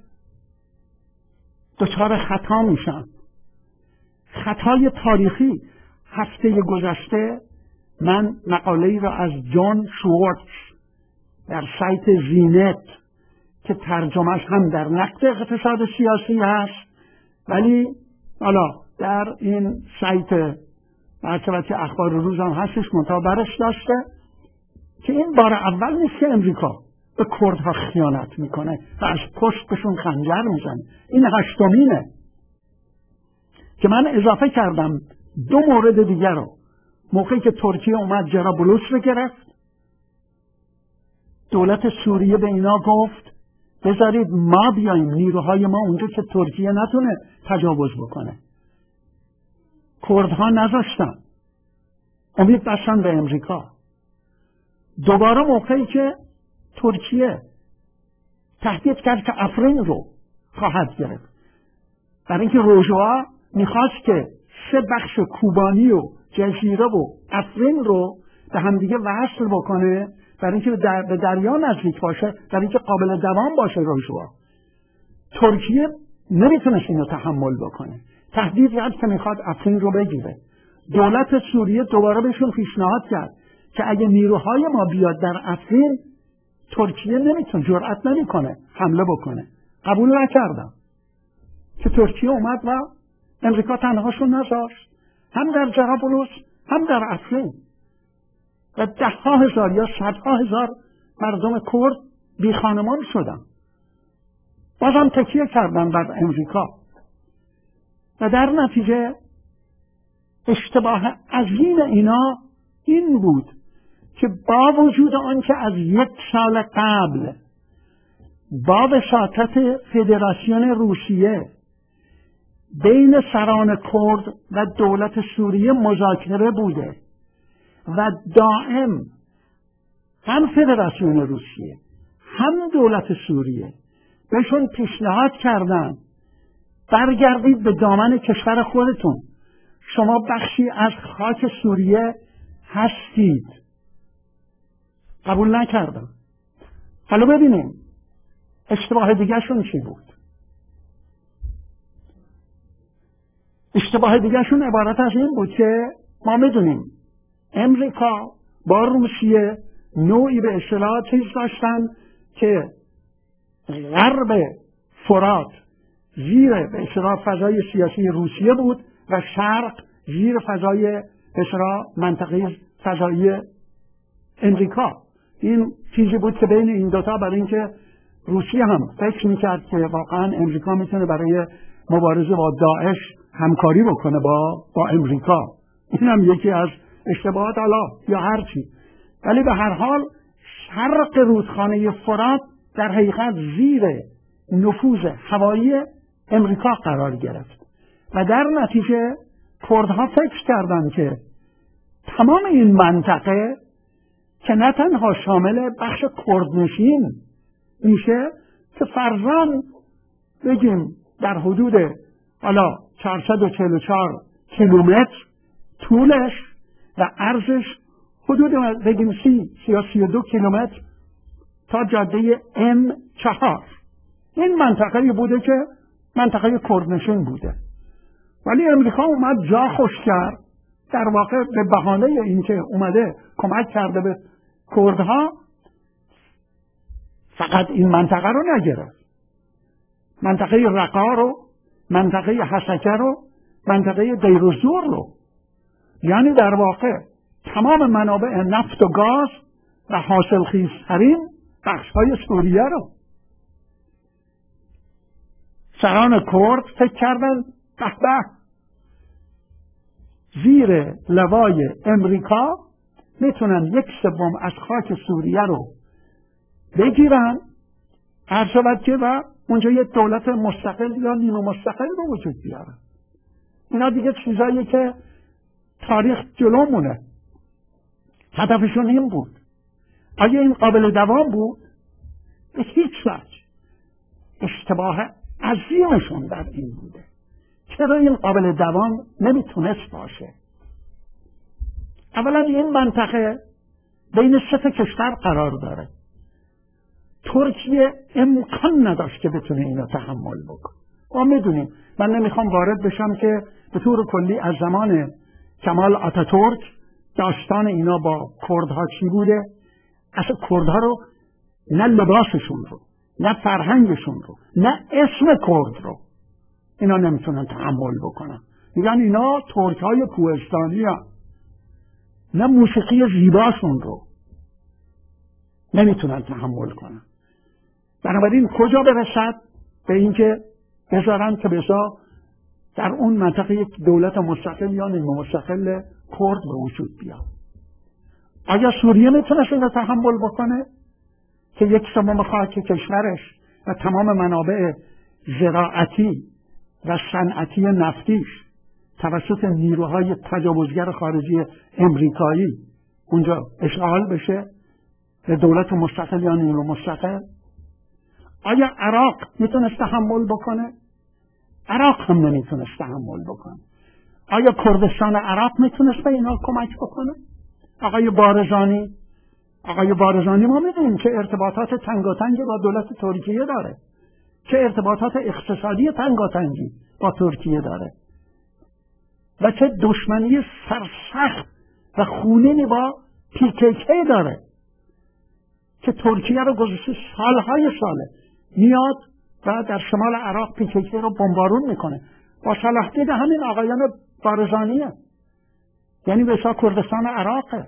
دچار خطا میشن، خطای تاریخی. هفته گذشته من مقاله‌ای را از جان شوارتز در سایت زینت که ترجمهش هم در نقد اقتصاد سیاسی هست ولی حالا در این سایت مرکبت اخبار روز هم هستش منتها داشته که این بار اول نیست که امریکا به کردها خیانت میکنه و از پشتشون خنجر میزنه. این هشتمینه که من اضافه کردم 2 مورد دیگر رو. موقعی که ترکیه اومد جرابلس رو گرفت، دولت سوریه به اینا گفت بذارید ما بیاییم نیروهای ما اونجا که ترکیه نتونه تجاوز بکنه. کردها نذاشتن، امید بستن به امریکا. دوباره موقعی که ترکیه تهدید کرد که افرین رو خواهد گرفت، برای اینکه روژوا میخواست که 3 بخش کوبانی و جزیره و افرین رو به همدیگه وصل بکنه برای اینکه به دریا نزدیک باشه، برای اینکه قابل دوام باشه روژوا. ترکیه نمیتونست اینو تحمل بکنه، تهدید کرد که میخواد افرین رو بگیره. دولت سوریه دوباره بهشون پیشنهاد کرد که اگه نیروهای ما بیاد در افرین ترکیه نمیتونه، جرأت نمیکنه حمله بکنه. قبول نکردم که ترکیه اومد و امریکا تنهاشون نذاشت، هم در جرابلس هم در افرین، و 10,000 یا 100,000 مردم کرد بی خانمان شدن. بازم تکیه کردن بر امریکا و در نتیجه اشتباه عظیم اینا این بود که با وجود آنکه از 1 سال قبل با وساطت فدراسیون روسیه بین سران کرد و دولت سوریه مذاکره بوده و دائم هم فدراسیون روسیه هم دولت سوریه بهشون پیشنهاد کردن برگردید به دامن کشور خودتون، شما بخشی از خاک سوریه هستید، قبول نکردن. حالا ببینیم اشتباه دیگه شون چی بود. اشتباه دیگه شون عبارت از این بود که ما میدونیم امریکا با روسیه نوعی به اصطلاح چیز داشتن که غرب فرات زیر به اصطلاح فضای سیاسی روسیه بود و شرق زیر فضای به اصطلاح منطقه فضایی امریکا. این چیزی بود که بین این دوتا، برای اینکه روسیه هم فکر میکرد که واقعا امریکا میتونه برای مبارزه با داعش همکاری بکنه با امریکا. این هم یکی از اشتباهات حالا یا هر چی، ولی به هر حال شرق رودخانه فرات در حقیقت زیر نفوذ هوایی امریکا قرار گرفت و در نتیجه کردها فکر کردند که تمام این منطقه که نه تنها شامل بخش کردنشین میشه که فرضاً بگیم در حدود حالا 444 کیلومتر طولش و عرضش حدود بگیم 32 کیلومتر تا جاده M4. این منطقه‌ای بوده که منطقه کردنشین بوده، ولی امریکا اومد جا خوش کرد، در واقع به بهانه اینکه اومده کمک کرده به کردها فقط این منطقه رو نگرفت، منطقه رقا رو، منطقه حسکه رو، منطقه دیروزور رو، یعنی در واقع تمام منابع نفت و گاز و حاصلخیزترین بخش‌های سوریه رو. سران کرد فکر کردن به زیر لوای امریکا میتونن 1/3 از خاک سوریه رو بگیرن، هر شود که و اونجا یک دولت مستقل یا نیمه مستقل به وجود بیارن. اینا دیگه چیزایی که تاریخ جلومونه. هدفشون این بود. آیا این قابل دوام بود؟ به هیچ وجه. اشتباه عظیمشون در این بوده. چرا این قابل دوام نمیتونست باشه؟ اولا این منطقه بین 3 کشور قرار داره. ترکیه امکان نداشت که بتونه اینو تحمل بکنه. ما میدونیم، من نمیخوام وارد بشم که به طور کلی از زمان کمال آتاتورک داستان اینا با کردها چی بوده. اصلا کردها رو نه لباسشون رو، نه فرهنگشون رو، نه اسم کرد رو اینا نمیتونن تحمل بکنن. میگن اینا ترک‌های کوهستانی ها. نه موسیقی زیباشون رو نمیتونن تحمل کنن. بنابراین کجا برسد؟ به اینکه بذارن که بسا در اون منطقه یک دولت مستقل یا نیمه مستقل کرد به وجود بیاد. آیا سوریه میتونست اینو تحمل بکنه که 1/3 خاک کشورش و تمام منابع زراعتی و صنعتی نفتیش توسط نیروهای تجاوزگر خارجی امریکایی اونجا اشغال بشه به دولت مستقل یا نیمه مستقل؟ آیا عراق میتونست تحمل بکنه؟ عراق هم نمیتونست تحمل بکنه. آیا کردستان عراق میتونست به اینا کمک بکنه؟ آقای بارزانی ما میدونیم که ارتباطات تنگاتنگ با دولت ترکیه داره، که ارتباطات اقتصادی تنگاتنگی با ترکیه داره و چه دشمنی سرسخت و خونینی با PKK داره که ترکیه رو گذشته سالهای ساله میاد و در شمال عراق PKK رو بمبارون میکنه با صلاح دید همین آقایان بارزانیه، یعنی بسا کردستان عراقه.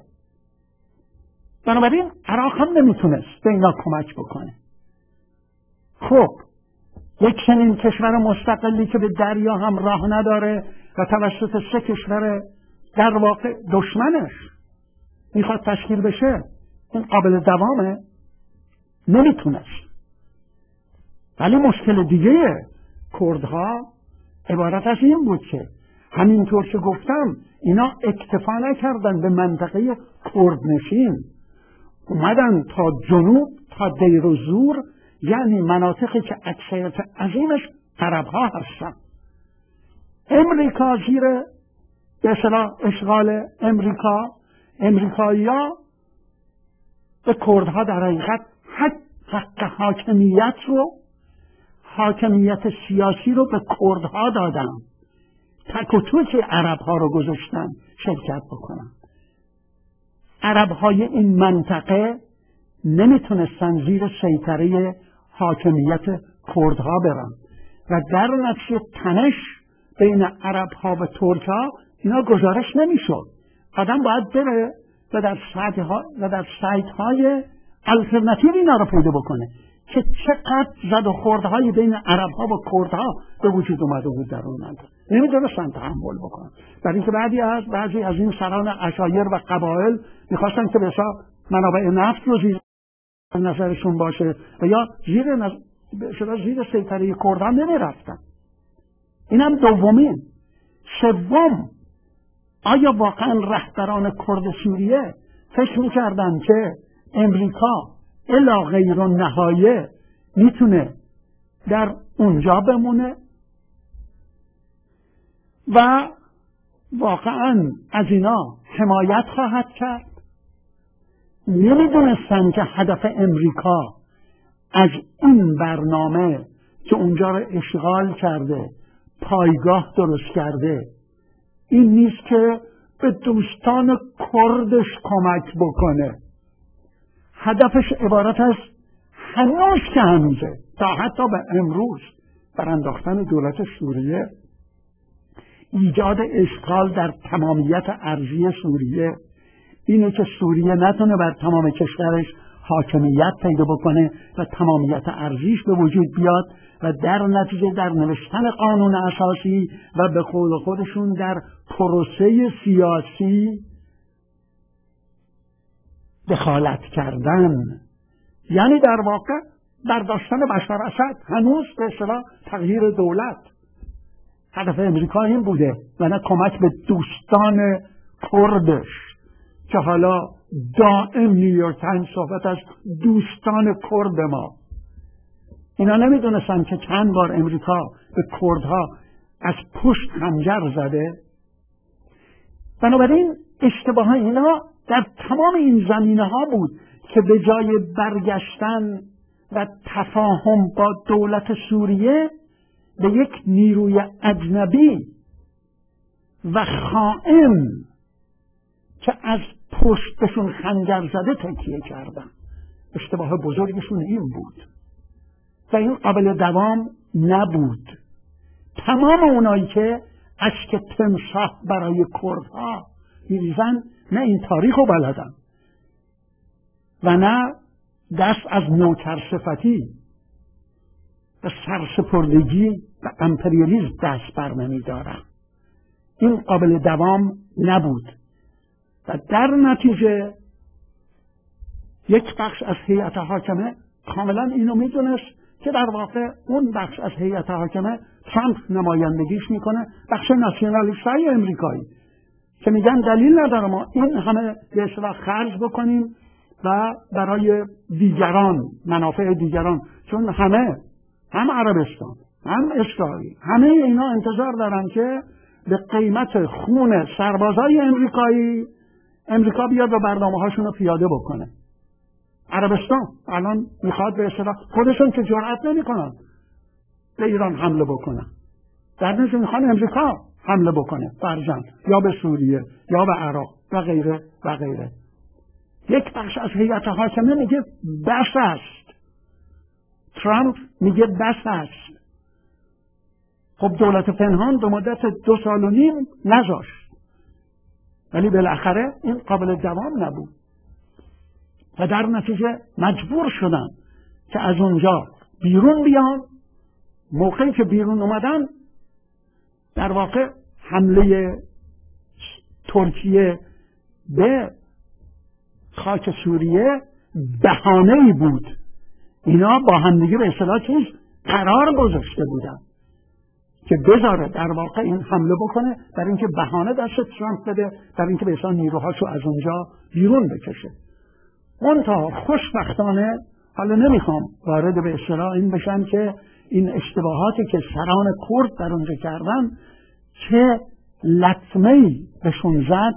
بنابراین عراق هم نمیتونست به اینا کمک بکنه. خب یک چنین کشور مستقلی که به دریا هم راه نداره و توسط 3 کشور در واقع دشمنش میخواد تشکیل بشه، این قابل دوامه؟ نمیتونست. ولی مشکل دیگه کردها عبارت از این بود که همینطور که گفتم اینا اکتفا نکردن به منطقه کردنشین، اومدن تا جنوب تا دیروزور، یعنی مناطقی که اکثریت عظیمش عرب‌ها هستن. امریکا زیر به اصطلاح اشغال امریکایی‌ها به کردها در حقیقت حق حاکمیت رو، حاکمیت سیاسی رو به کردها دادن، تک و توک عرب‌ها رو گذاشتن شرکت بکنن. عرب‌های این منطقه نمیتونستن زیر سیطره حاکمیت کردها برن و در نتیجه تنش بین عرب‌ها و ترک‌ها اینا گزارش نمیشد. آدم باید بره و در سایت‌های الترناتیو اینا رو پیدا بکنه که چقدر زد و خوردهای بین عرب‌ها و کردها به وجود اومده بود در اون منطقه. نمی‌دونستن تحمل بکنن. برای اینکه بعضی از این سران عشایر و قبایل می‌خواستن که بسا منابع نفت رو زیر نظرشون باشه و یا زیر سیطره کردها نمی‌رفتن. اینم دومین. سوم، آیا واقعا رهبران کرد سوریه فکر می‌کردن که امریکا الی غیر النهایه میتونه در اونجا بمونه و واقعا از اینا حمایت خواهد کرد. نمیدونستن که هدف امریکا از این برنامه که اونجا رو اشغال کرده، پایگاه درست کرده، این نیست که به دوستان کردش کمک بکنه. هدفش عبارت از هنوز که هنوزه تا حتی به امروز برانداختن دولت سوریه، ایجاد اشغال در تمامیت ارضی سوریه، اینه که سوریه نتونه بر تمام کشورش حاکمیت پیدا بکنه و تمامیت ارضیش به وجود بیاد و در نتیجه در نوشتن قانون اساسی و به قول خودشون در پروسه سیاسی دخالت کردن. یعنی در واقع برداشتن بشار اسد هنوز به اصطلاح تغییر دولت. هدف امریکا این بوده و نه کمک به دوستان کردش که حالا دائم نیویورک تایمز صحبت از دوستان کرد ما. اینا نمیدونستن که چند بار امریکا به کردها از پشت خنجر زده. بنابراین اشتباه اینا در تمام این زمینه ها بود که به جای برگشتن و تفاهم با دولت سوریه به یک نیروی اجنبی و خائن که از پشتشون خنجر زده تکیه کردن. اشتباه بزرگشون این بود و این قابل دوام نبود. تمام اونایی که اشک تمساح برای کردها میریزن نه این تاریخ رو بلدن و نه دست از نوکرصفتی و سرسپردگی و امپریالیسم دست بر نمی‌دارن. این قابل دوام نبود و در نتیجه یک بخش از هیئت حاکمه کاملا اینو میدونست که در واقع اون بخش از هیئت حاکمه ترامپ نمایندگیش میکنه، بخش ناسیونالیست‌های امریکایی که میگن دلیل نداره ما این همه به اصطلاح خرج بکنیم و برای دیگران، منافع دیگران، چون هم عربستان هم اسرائیل همه اینا انتظار دارن که به قیمت خون سربازای امریکا بیاد و برنامه‌هاشون رو پیاده بکنه. عربستان الان میخواد به اصطلاح خودشون که جرأت نمیکنن به ایران حمله بکنن، در نتیجه میخوان امریکا حمله بکنه فرضاً یا به سوریه یا به عراق و غیره و غیره. یک بخش از هیئت حاکمه میگه بس است. ترامپ میگه بس است. خب دولت پنهان به مدت 2.5 سال نذاشت، ولی بالاخره این قابل دوام نبود و در نتیجه مجبور شدن که از اونجا بیرون بیان. موقعی که بیرون اومدن در واقع حمله ترکیه به خاک سوریه بهانه‌ای بود. اینا با همدیگه به اصطلاح چیز قرار گذاشته بودن که بذاره در واقع این حمله بکنه، در اینکه بهانه دست ترامپ بده، در اینکه به اصطلاح نیروهاشو از اونجا بیرون بکشه. منتها خوشبختانه حالا نمیخوام وارد به اصطلاح این بشن که این اشتباهاتی که سران کرد در اونجا کردن چه لطمه‌ای بهشون زد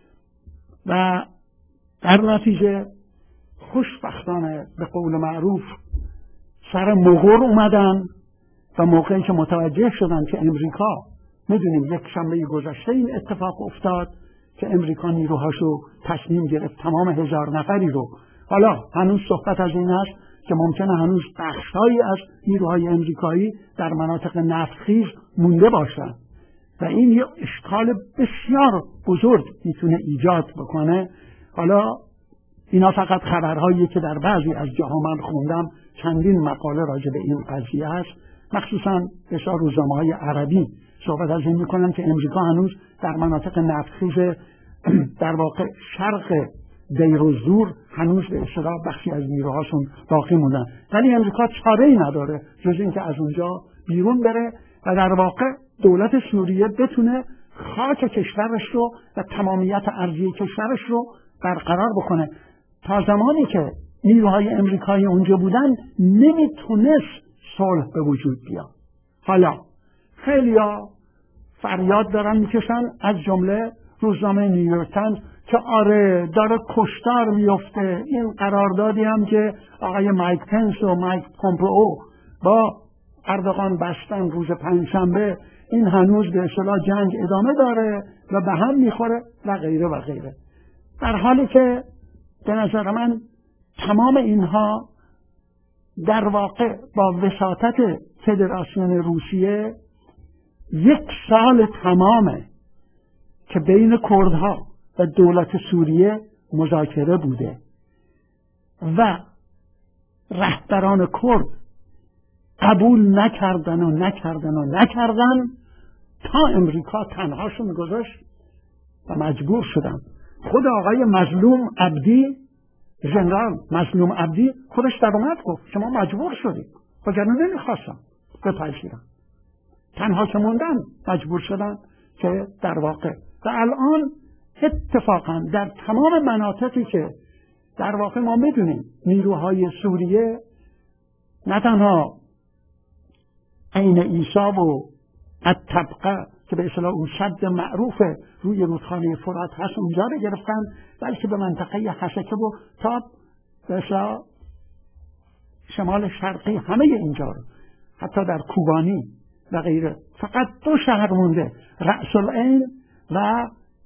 و در نتیجه خوشبختانه به قول معروف سر مغر اومدن و موقعی که متوجه شدن که امریکا، میدونیم یک شنبه گذشته این اتفاق افتاد که امریکا نیروهاشو تصمیم گرفت تمام 1000 نفری رو، حالا هنوز صحبت از این هست که ممکنه هنوز بخشهایی از نیروهای امریکایی در مناطق نفتخیز مونده باشن و این یه اشکال بسیار بزرگ میتونه ایجاد بکنه. حالا اینا فقط خبرهایی که در بعضی از جاها من خوندم، چندین مقاله راجع به این قضیه هست، مخصوصا بسیار روزنامه‌های عربی صحبت از این میکنن که امریکا هنوز در مناطق نفتخیز در واقع شرق دیر و زور هنوز به اصطلاح بخشی از نیروهاشون باقی موندن، ولی امریکا چاره‌ای نداره جز اینکه از اونجا بیرون بره و در واقع دولت سوریه بتونه خاک کشورش رو و تمامیت ارضی کشورش رو برقرار بکنه. تا زمانی که نیروهای امریکایی اونجا بودن نمیتونست صلح به وجود بیاد. حالا خیلیا فریاد دارن میکشن، از جمله روزنامه نیویورک تایمز، که آره داره کشتار میفته. این قراردادی هم که آقای مایک پنس و مایک پومپئو با اردوغان بستن روز پنجشنبه، این هنوز به اصطلاح جنگ ادامه داره و به هم میخوره و غیره و غیره. در حالی که به نظر من تمام اینها در واقع با وساطت فدراسیون روسیه 1 سال تمامه که بین کردها و دولت سوریه مذاکره بوده و رهبران کرد قبول نکردن تا امریکا تنهاشون گذاشت و مجبور شدن. خود آقای مظلوم عبدی، ژنرال مظلوم عبدی خودش در اومد گفت شما مجبور شدید، وگرنه نمیخواستم بپذیرم. تنها که موندن مجبور شدن که در واقع و الان اتفاقا در تمام مناطقی که در واقع ما میدونیم نیروهای سوریه نه تنها عین عیسی و الطبقه که به اصطلاح اون سد معروف روی رودخانه فرات هست اونجا رو گرفتن، بلکه به منطقه حسکه و تا به اصطلاح شمال شرقی همه اینجا رو، حتی در کوبانی و غیره. فقط 2 شهر مونده، رأس العین و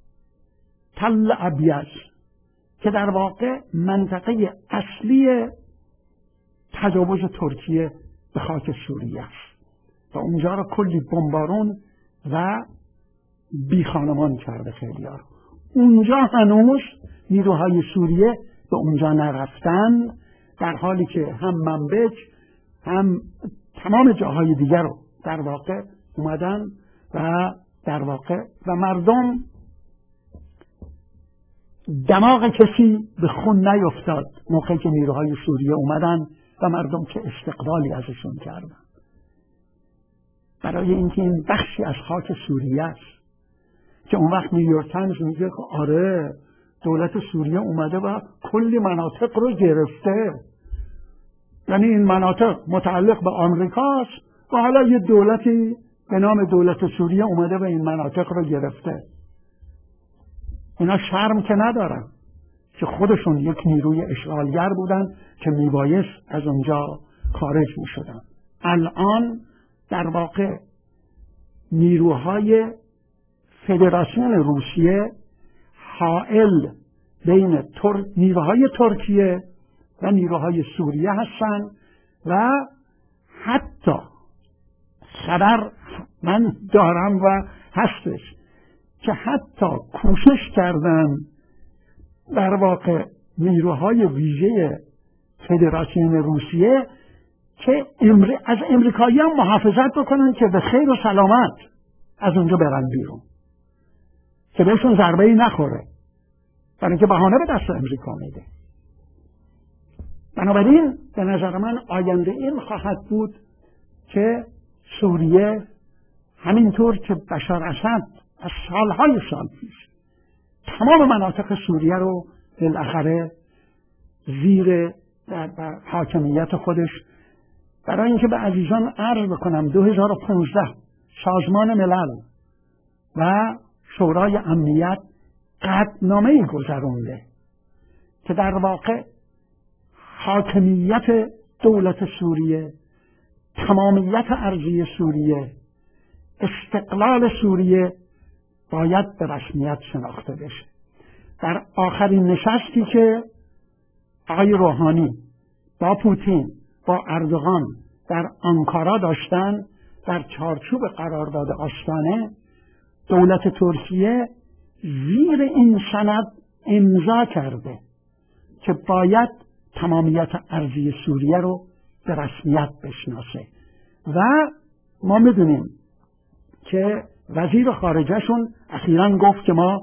تل ابیض، که در واقع منطقه اصلی تجاوز ترکیه به خاک سوریه است و اونجا رو کلی بمبارون و بی خانمان کرده خیلی ها. اونجا هنوز نیروهای سوریه به اونجا نرفتن، در حالی که هم منبج هم تمام جاهای دیگر رو در واقع اومدن و در واقع و مردم دماغ کسی به خون نیفتاد موقعی که نیروهای سوریه اومدن و مردم که استقلالی ازشون کردن، برای اینکه این بخشی از خاک سوریه است. که اون وقت نیویورک تایمز میگه که آره دولت سوریه اومده و کلی مناطق رو گرفته، یعنی این مناطق متعلق به آمریکاست و حالا یه دولتی به نام دولت سوریه اومده و این مناطق رو گرفته. اینا شرم که ندارن که خودشون یک نیروی اشغالگر بودن که میبایست از اونجا خارج میشدن. الان در واقع نیروهای فدراسیون روسیه حائل بین نیروهای ترکیه و نیروهای سوریه هستند و حتی خبر من دارم و هستش که حتی کوشش کردن در واقع نیروهای ویژه فدراسیون روسیه که از امریکایی هم محافظت بکنن که به خیر و سلامت از اونجا برن بیرون، که بهشون ضربه‌ای نخوره، برای اینکه بهانه به دست امریکا میده. بنابراین به نظر من آینده این خواهد بود که سوریه همینطور که بشار اسد از سالهای سال پیش تمام مناطق سوریه رو بالاخره زیر حاکمیت خودش، برای اینکه به عزیزان عرض بکنم 2015 سازمان ملل و شورای امنیت قطعنامه‌ای گذرونده که در واقع حاکمیت دولت سوریه، تمامیت ارضی سوریه، استقلال سوریه باید به رسمیت شناخته بشه. در آخرین نشستی که آقای روحانی با پوتین با اردوغان در آنکارا داشتن، در چارچوب قرارداد آستانه، دولت ترکیه زیر این سند امضا کرده که باید تمامیت ارضی سوریه رو به رسمیت بشناسه و ما میدونیم که وزیر خارجهشون اخیراً گفت که ما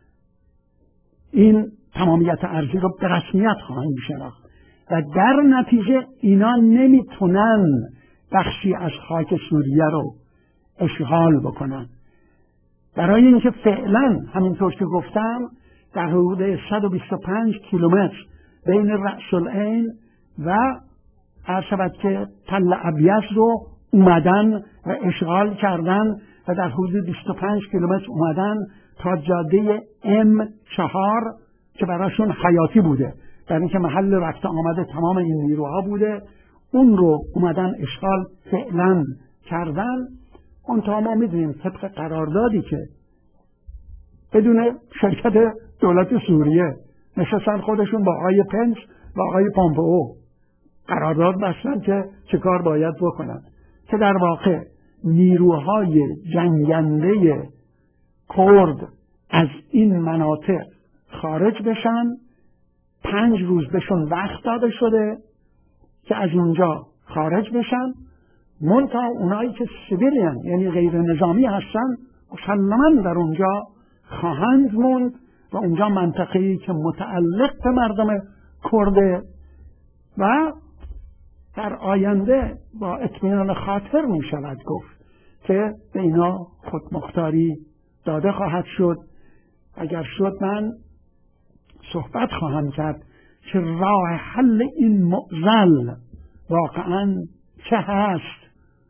این تمامیت ارضی رو به رسمیت خواهیم شناخت و در نتیجه اینا نمیتونن بخشی از خاک سوریه رو اشغال بکنن، برای اینکه فعلا همینطور که گفتم در حدود 125 کیلومتر بین رأس العین و عرض شود که تل ابیض رو اومدن و اشغال کردن و در حدود 25 کیلومتر اومدن تا جاده M4 که براشون حیاتی بوده، در اینکه محل رفت آمده تمام این نیروها بوده، اون رو اومدن اشغال فعلا کردن. اون تا ما میدونیم طبق قراردادی که بدون شرکت دولت سوریه نشستن خودشون با آقای پنس و آقای پامپئو قرارداد بستن که چه کار باید بکنن، که در واقع نیروهای جنگنده کرد از این مناطق خارج بشن. 5 روز بهشون وقت داده شده که از اونجا خارج بشن، منتها اونایی که سیویلین یعنی غیر نظامی هستن مسلماً در اونجا خواهند موند و اونجا منطقه‌ای که متعلق به مردم کرده و در آینده با اطمینان خاطر می شود گفت که به اینا خودمختاری داده خواهد شد. اگر شد من صحبت خواهم کرد که راه حل این معضل واقعاً چه هست.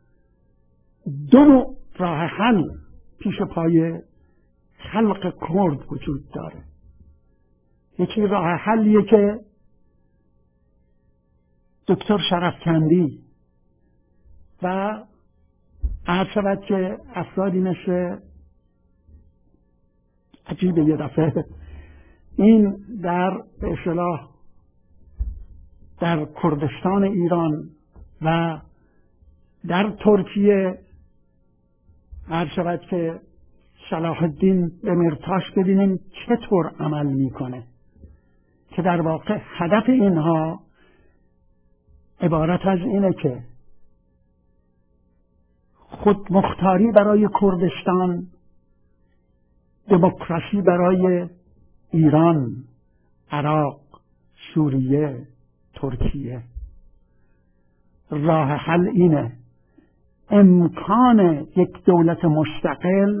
2 راه حل پیش پای خلق کرد وجود داره. یکی راه حلیه که دکتر شرفکندی و عرض شود که افرادی مثل عجیبه یه دفعه این در به اصطلاح در کردستان ایران و در ترکیه عرض شود که صلاح الدین دمیرتاش ببینیم چطور عمل میکنه، که در واقع هدف اینها عبارت از اینه که خودمختاری برای کردستان، دموکراسی برای ایران، عراق، سوریه، ترکیه. راه حل اینه. امکان یک دولت مستقل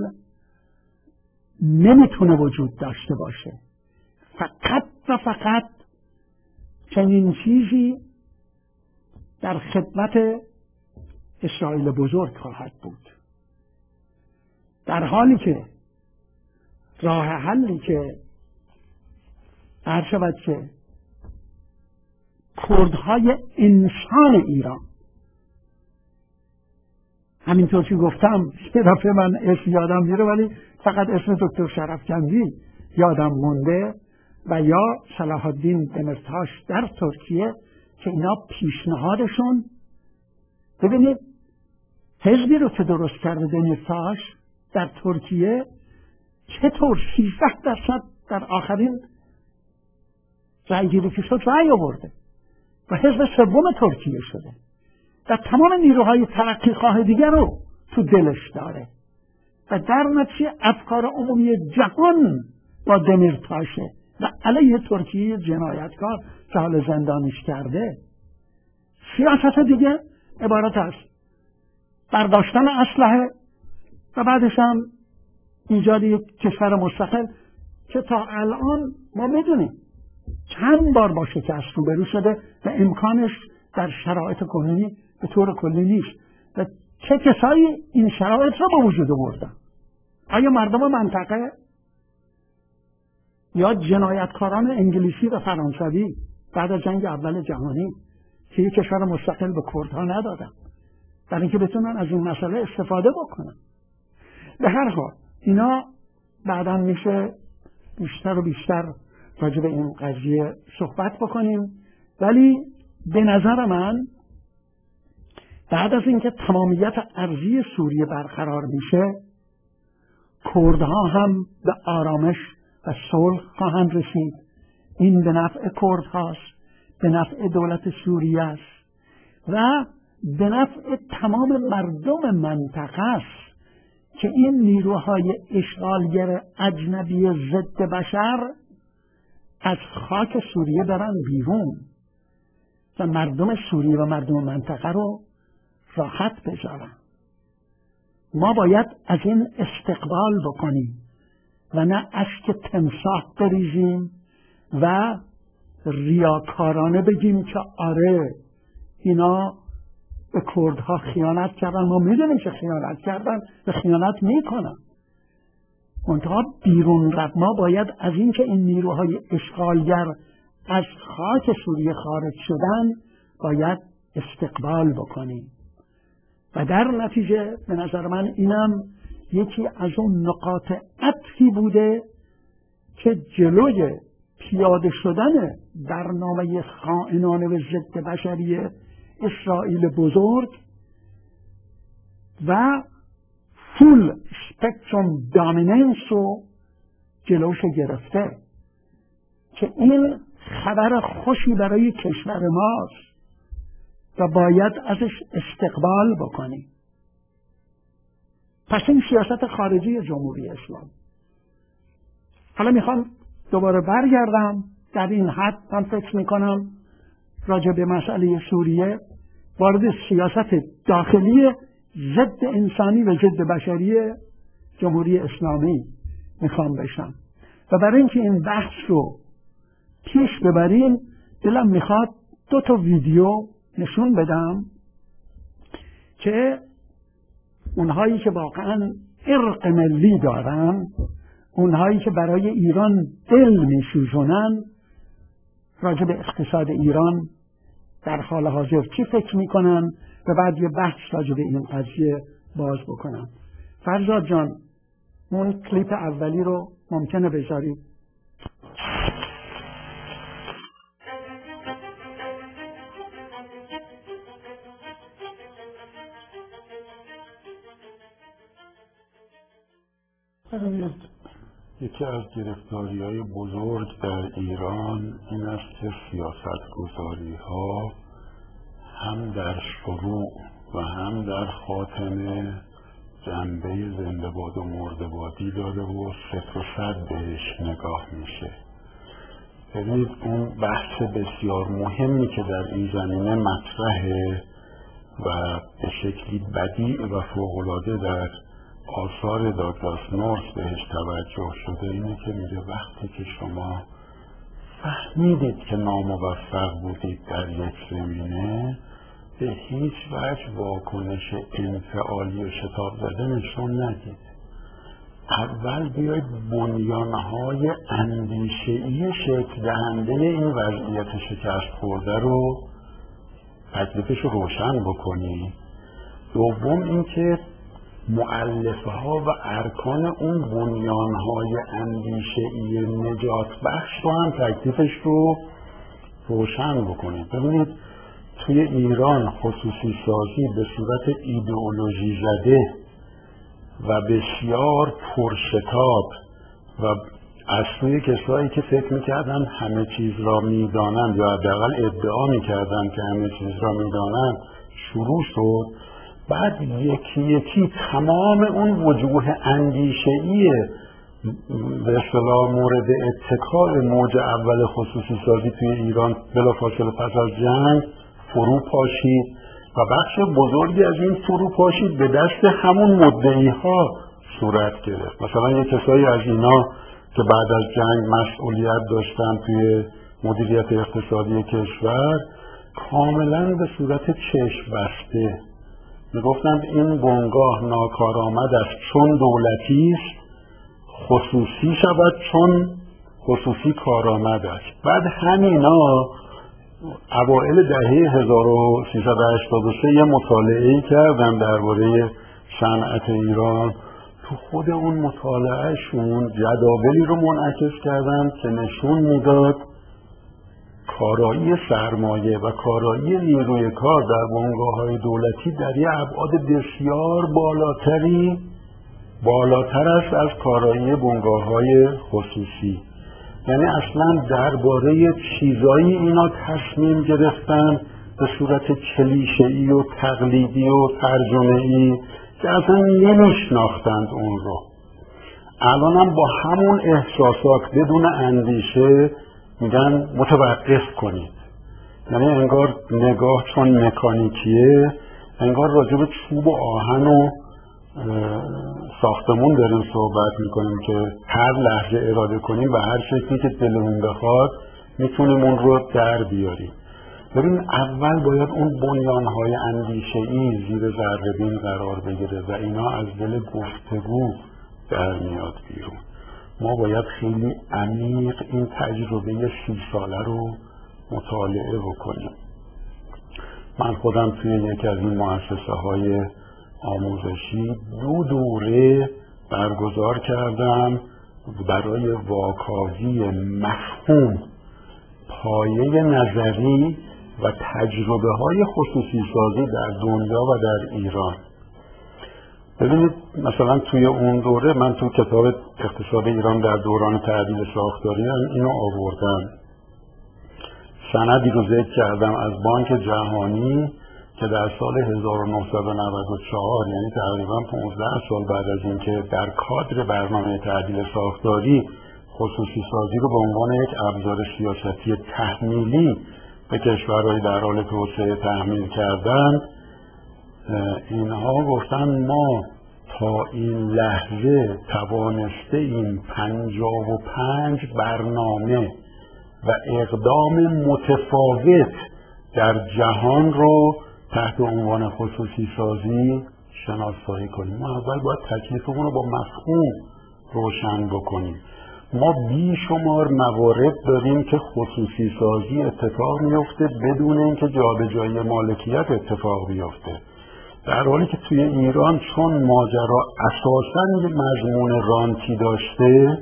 نمیتونه وجود داشته باشه. فقط و فقط چنین چیزی در خدمت اسرائیل بزرگ خواهد بود، در حالی که راه حلی که عرض شود که کردهای انسان ایران، همینطور که گفتم یه دفعه من اسم یادم میره ولی فقط اسم دکتر شرفکندی یادم مونده و یا صلاح الدین دمیرتاش در ترکیه که اینا پیشنهادشون، ببینید حزبی رو که درست کرده دمیرتاش در ترکیه چطور 13% در آخرین رأی گیری که شد رأی آورده و حزب سوم ترکیه شده و تمام نیروهای ترقی خواه دیگر رو تو دلش داره و در نتیجه افکار عمومی جهان با دمیرتاشه و علیه ترکیه جنایتکار که حال زندانیش کرده. سیاست دیگه عبارت است برداشتن اسلحه و بعدش هم ایجاد یک کشور مستقل که تا الان ما میدونیم چند بار با شکست روبرو شده و امکانش در شرایط کنونی به طور کلی نیست و چه کسایی این شرایط را به وجود آوردن؟ آیا مردم منطقه یا جنایتکاران انگلیسی و فرانسوی بعد از جنگ اول جهانی که یک کشور مستقل به کردها ندادن برای اینکه بتونن از این مسئله استفاده بکنن؟ به هر حال اینا بعداً میشه بیشتر و بیشتر راجع به این قضیه صحبت بکنیم، ولی به نظر من بعد از اینکه تمامیت ارضی سوریه برقرار میشه کردها هم به آرامش و صلح خواهند رسید. این به نفع کردهاست، به نفع دولت سوریه است و به نفع تمام مردم منطقه است که این نیروهای اشغالگر اجنبی ضد بشر از خاک سوریه برن بیرون و مردم سوریه و مردم منطقه رو راحت بذارن. ما باید از این استقبال بکنیم و نه اشک تمساح بریزیم و ریاکارانه بگیم که آره اینا به کردها خیانت کردن، ما میدونیم که خیانت کردن و خیانت میکنن. منتها بیرون رفت، ما باید از این که این نیروهای اشغالگر از خاک سوریه خارج شدن باید استقبال بکنیم و در نتیجه به نظر من اینم یکی از اون نقاط عطفی بوده که جلوی پیاده شدن برنامه خائنانه و ضد بشری اسرائیل بزرگ و فول سپکتروم دامیننس رو جلوش گرفته که این خبر خوشی برای کشور ماست و باید ازش استقبال بکنیم. پس این سیاست خارجی جمهوری اسلامی. حالا میخوام دوباره برگردم در این حد. من فکر میکنم راجع به مسئله سوریه وارد سیاست داخلی ضد انسانی و ضد بشری جمهوری اسلامی میخوام بشم و برای اینکه این بحث رو پیش ببریم دلم میخواد 2 ویدیو نشون بدم که اونهایی که واقعا ارق ملی دارن، اونهایی که برای ایران دل میسوزونن، راجع به اقتصاد ایران در حال حاضر چی فکر میکنن و بعد یه بحث راجع به این قضیه باز بکنن. فرزاد جان اون کلیپ اولی رو ممکنه بذارید؟ یکی از گرفتاری‌های بزرگ در ایران این است که سیاستگذاری‌ها هم در شروع و هم در خاتمه جنبه زنده باد و مرده بادی داره و 100 بهش نگاه میشه. ببینید اون بحث بسیار مهمی که در این زمینه مطرحه و به شکلی بدیع و فوق‌العاده در آثار داگلاس نورث بهش توجه شده اینه که میگه وقتی که شما فهمیدید که ناموفق بودید در یک زمینه به هیچ وجه واکنش انفعالی و شتاب زده نشون ندید. اول بیاید بنیانهای اندیشه‌ای شکل دهنده این وضعیت شکست خورده رو تکلیفش رو روشن بکنید. دوم اینکه مؤلفه ها و ارکان اون بنیانهای اندیشه‌ای نجات بخش رو هم تکلیفش رو روشن بکنید. ببینید توی ایران خصوصی سازی به صورت ایدئولوژی زده و بسیار پرشتاب و از سوی کسایی که فکر میکردن همه چیز را میدانند یا حداقل ادعا میکردن که همه چیز را میدانند شروع شد. بعد یکی یکی تمام اون وجوه اندیشه‌ای به اصطلاح مورد اتکا موج اول خصوصی سازی توی ایران بلافاصله پس از جنگ فرو پاشید و بخش بزرگی از این فرو پاشید به دست همون مدعی ها صورت گرفت. مثلا یک کسایی از اینا که بعد از جنگ مسئولیت داشتن توی مدیریت اقتصادی کشور کاملا به صورت چشم بسته میگفتند این بنگاه ناکارآمد است چون دولتی است، خصوصی شود چون خصوصی کارآمد است. بعد همینا اوائل دهه 1383 یه مطالعه‌ای کردن درباره صنعت ایران. تو خود اون مطالعهشون جداولی رو منعکس کردن که نشون میداد کارایی سرمایه و کارایی نیروی کار در بنگاه‌های دولتی در یه ابعاد بسیار بالاتر است از کارایی بنگاه‌های خصوصی. یعنی اصلا درباره چیزایی اینا تصمیم گرفتن به صورت کلیشه‌ای و تقلیدی و ترجمه‌ای که اصلا نمیشناختند اون رو. الانم با همون احساسات بدون اندیشه میگن متوقف کنید. یعنی انگار نگاه چون مکانیکیه، انگار راجع به چوب و آهن و ساختمون داریم صحبت میکنیم که هر لحظه اراده کنیم و هر شکلی که دلمون بخواد میتونیم اون رو در بیاریم. ببین اول باید اون بنیانهای اندیشه‌ای زیر ذره‌بین قرار بگیره و اینا از دل گفتگو در میاد بیرون. ما باید خیلی عمیق این تجربه 30 ساله رو مطالعه بکنیم. من خودم توی یکی از این مؤسسه‌های آموزشی 2 دوره برگزار کردم برای واکاوی مفهوم پایه نظری و تجربه های خصوصی سازی در دنیا و در ایران. ببینید مثلا توی اون دوره من تو کتاب اقتصاد ایران در دوران تعدیل ساختاری اینو آوردم. سندی رو ذکر کردم از بانک جهانی که در سال 1994 یعنی تقریبا 15 سال بعد از اینکه در کادر برنامه تعدیل ساختاری خصوصی سازی رو به عنوان یک ابزار سیاستی تحمیلی به کشورهای در حال توسعه تحمیل کردن، اینها گفتن ما تا این لحظه توانسته این 55 برنامه و اقدام متفاوت در جهان رو تحت عنوان خصوصی سازی شناسایی کنیم. ما اول باید تکلیفمون رو با مفهوم روشن بکنیم. ما بیشمار موارد داریم که خصوصی سازی اتفاق میفته بدون اینکه جابجایی مالکیت اتفاق بیفته، در حالی که توی ایران چون ماجرا اساساً یه مضمون رانتی داشته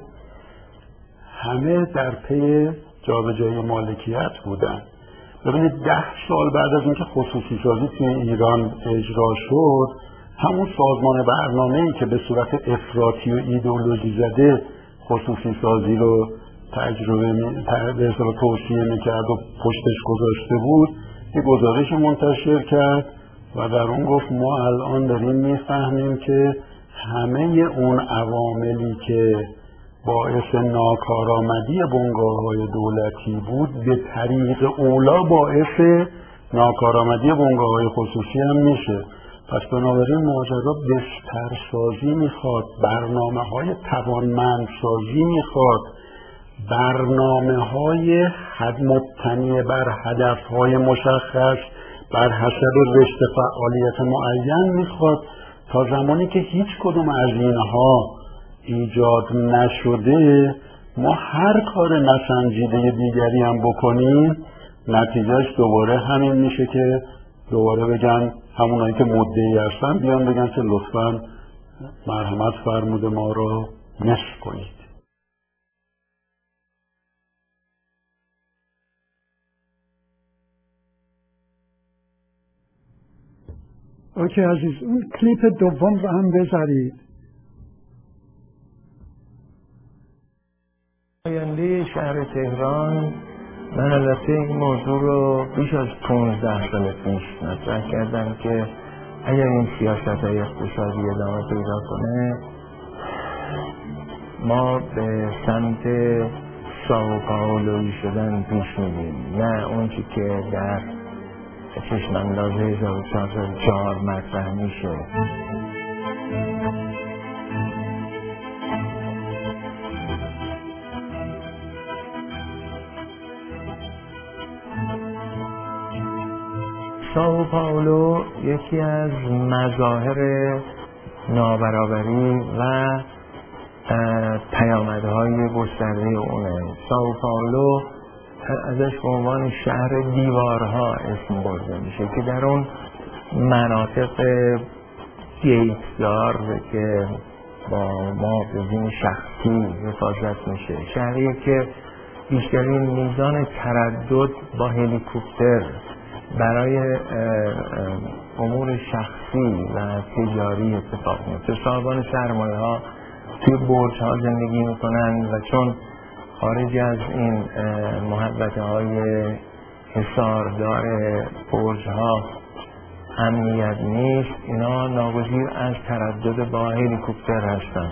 همه در پی جابجایی مالکیت بودن. ببینید 10 سال بعد از اینکه خصوصی سازی توی ایران اجرا شد، همون سازمان برنامه‌ای که به صورت افراطی و ایدئولوژی زده خصوصی سازی رو به اصطلاح توصیه میکرد و پشتش گذاشته بود، یه گزارش منتشر کرد و در اون گفت ما الان داریم میفهمیم که همه اون عواملی که باعث ناکارآمدی بنگاه‌های دولتی بود به طریق اولا باعث ناکارآمدی بنگاه‌های خصوصی هم میشه. پس بنابراین ماجرا بسترسازی میخواد، برنامه‌های توانمندسازی میخواد، برنامه‌های مبتنی بر هدف‌های مشخص بر حسب رشته فعالیت معین میخواد. تا زمانی که هیچ کدوم از اینها ایجاد نشده ما هر کار نسنجیده دیگری هم بکنیم نتیجهش دوباره همین میشه که دوباره بگن همونایی که مدعی هستن بیان بگن که لطفاً مرحمت فرموده ما رو نصف کنید. اوکی عزیز، اون کلیپ دوم رو هم بذارید. آینده شهر تهران، من البته این موضوع رو بیش از 15 سال پیش مطرح کردم که اگر این سیاست‌های اقتصادی ادامه پیدا کنه ما به سمت سائوپائولویی شدن پیش میریم، نه اون چی که در چشم‌انداز 1404 مطرح میشه. سائوپائولو یکی از مظاهر نابرابری و پیامدهای گسترده اونه. سائوپائولو ازش به عنوان شهر دیوارها اسم برده میشه که در اون مناطق گیتدار که با محافظین شخصی حفاظت میشه، شهری که بیشترین میزان تردد با هلیکوپتر برای امور شخصی و تجاری اتفاق میفته. صاحبان سرمایه ها توی برج ها زندگی میکنن و چون خارج از این محوطه های حصاردار برج ها امنیت نیست، اینا ناگزیر از تردد با هلیکوپتر هستن